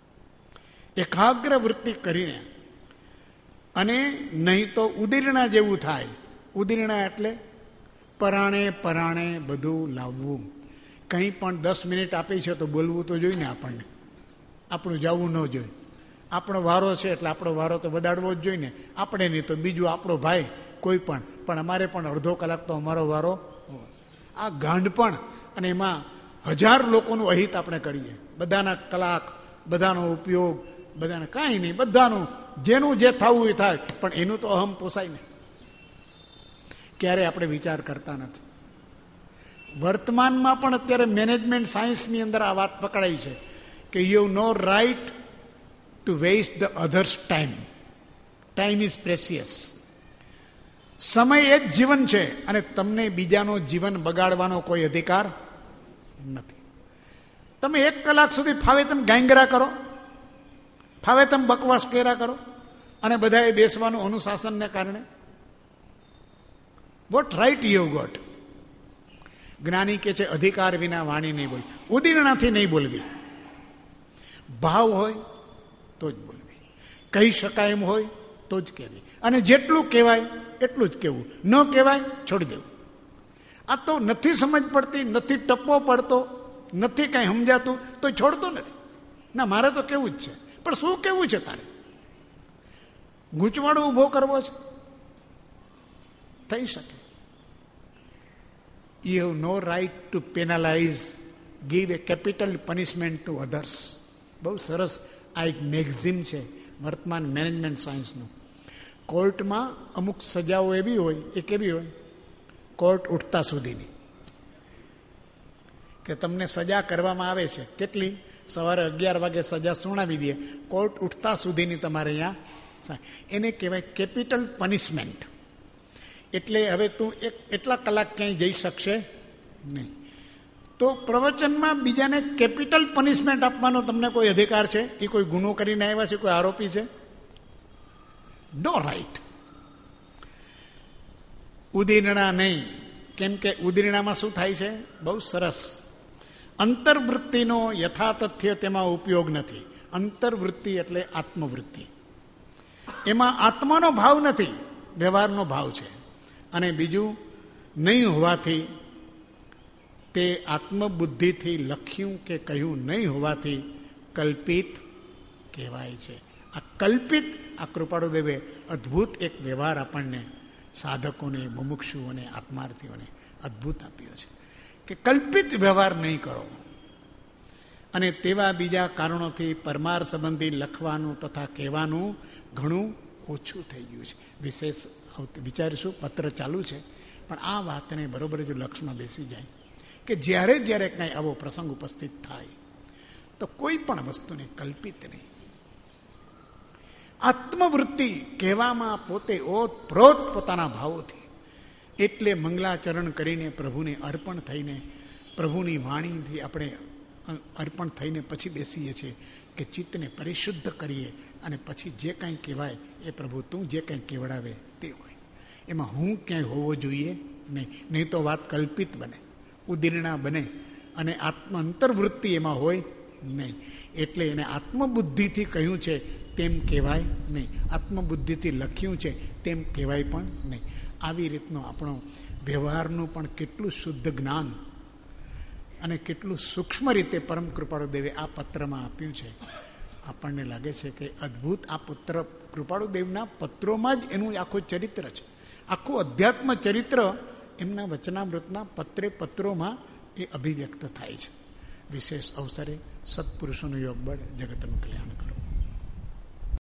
એકાગ્ર વૃત્તિ કરીને. અને નહીં તો ઉદીર્ણા જેવું થાય. ઉદીર્ણા એટલે પરાણે પરાણે બધું લાવવું. કંઈ પણ દસ મિનિટ આપી છે તો બોલવું તો જોઈએ ને, આપણને આપણું જવું ન જોઈએ. આપણો વારો છે એટલે આપણો વારો તો વધારવો જ જોઈએ ને. આપણે નહીં તો બીજું આપણો ભાઈ કોઈ પણ, પણ અમારે પણ અડધો કલાક તો અમારો વારો. આ ગાંડ પણ, અને એમાં હજાર લોકોનું અહિત આપણે કરીએ, બધાના કલાક, બધાનો ઉપયોગ, બધાને કાંઈ નહીં, બધાનું જેનું જે થવું એ થાય, પણ એનું તો અહમ પોસાય ને. ક્યારે આપણે વિચાર કરતા નથી. વર્તમાનમાં પણ અત્યારે મેનેજમેન્ટ સાયન્સની અંદર આ વાત પકડાઈ છે કે you no right to waste the others time. Time is precious. સમય એ જ જીવન છે, અને તમને બીજાનું જીવન બગાડવાનો કોઈ અધિકાર નથી. તમે એક કલાક સુધી ફાવે તેમ ગાંગરા કરો, ફાવે તેમ બકવાસ કર્યા કરો, અને બધાએ બેસવાનું અનુશાસનને કારણે. What right you got. જ્ઞાની કે છે અધિકાર વિના વાણી નહીં બોલવી, ઉદીરણાથી નહીં બોલવી. ભાવ હોય તો જ બોલવી, કહી શકાય એમ હોય તો જ કહેવી, અને જેટલું કહેવાય એટલું જ કહેવું, ન કહેવાય છોડી દેવું. આ તો નથી સમજ પડતી, નથી ટપ્પો પડતો, નથી કાંઈ સમજાતું તો છોડતો નથી. ના, મારે તો કેવું જ છે, પણ શું કેવું છે તારે? ગૂંચવાડો ઊભો કરવો છે? થઈ શકે. You have no right to penalize, give a capital punishment to others. બહુ સરસ આ એક મેગઝીન છે વર્તમાન મેનેજમેન્ટ સાયન્સનું. કોર્ટમાં અમુક સજાઓ એવી હોય, એ કેવી હોય? કોર્ટ ઉઠતા સુધીની, કે તમને સજા કરવામાં આવે છે. કેટલી? સવારે અગિયાર વાગે સજા સુણાવી દે, કોર્ટ ઉઠતા સુધીની તમારે અહીંયા, એને કહેવાય કેપિટલ પનિશમેન્ટ. એટલે હવે તું એક એટલા કલાક ક્યાંય જઈ શકશે નહીં. તો પ્રવચનમાં બીજાને કેપિટલ પનિશમેન્ટ આપવાનો તમને કોઈ અધિકાર છે? એ કોઈ ગુનો કરીને આવ્યા છે, કોઈ આરોપી છે? નો રાઈટ. ઉદીરણા નહીં. કેમ કે ઉદીરણામાં શું થાય છે? બહુ સરસ. અંતર્વૃત્તિનો યથાતથ્ય તેમાં ઉપયોગ નથી. અંતર્વૃત્તિ એટલે આત્મવૃત્તિ. એમાં આત્માનો ભાવ નથી, વ્યવહારનો ભાવ છે. અને બીજું, નહીં હોવાથી, તે આત્મબુદ્ધિથી લખ્યું કે કહ્યું નહીં હોવાથી કલ્પિત કહેવાય છે. આ કલ્પિત, આ કૃપાળુદેવે અદ્ભુત એક વ્યવહાર આપણને સાધકોને, મુમુક્ષુઓને, આત્માર્થીઓને અદ્ભુત આપ્યો છે કે કલ્પિત વ્યવહાર નહીં કરો. અને તેવા બીજા કારણોથી પરમાર સંબંધી લખવાનું તથા કહેવાનું ઘણું ઓછું થઈ ગયું છે. વિશેષ વિચારીશું, પત્ર ચાલુ છે, પણ આ વાતને બરોબર જો લક્ષમાં બેસી જાય કે જ્યારે જ્યારે કાંઈ આવો પ્રસંગ ઉપસ્થિત થાય તો કોઈ પણ વસ્તુને કલ્પિત નહીં. આત્મવૃત્તિ કહેવામાં પોતે ઓતપ્રોત પોતાના ભાવોથી, એટલે મંગલાચરણ કરીને પ્રભુને અર્પણ થઈને, પ્રભુની વાણીથી આપણે અર્પણ થઈને પછી બેસીએ છીએ કે ચિત્તને પરિશુદ્ધ કરીએ, અને પછી જે કાંઈ કહેવાય એ પ્રભુ તું જે કાંઈ કહેવડાવે તે હોય. એમાં હું ક્યાંય હોવો જોઈએ નહીં, નહીં તો વાત કલ્પિત બને, ઉદીરણા બને, અને આત્મ અંતર્વૃત્તિ એમાં હોય નહીં. એટલે એને આત્મબુદ્ધિથી કહ્યું છે તેમ કહેવાય નહીં, આત્મબુદ્ધિથી લખ્યું છે તેમ કહેવાય પણ નહીં. આવી રીતનો આપણો વ્યવહારનું પણ કેટલું શુદ્ધ જ્ઞાન અને કેટલું સૂક્ષ્મ રીતે પરમ કૃપાળુદેવે આ પત્રમાં આપ્યું છે. આપણને લાગે છે કે અદ્ભુત આ પુત્ર કૃપાળુદેવના પત્રોમાં જ એનું આખું ચરિત્ર છે. આખું અધ્યાત્મ ચરિત્ર એમના વચનામૃતના પત્રે પત્રોમાં એ અભિવ્યક્ત થાય છે. વિશેષ અવસરે સત્પુરુષોનું યોગબળ જગતનું કલ્યાણ કરે.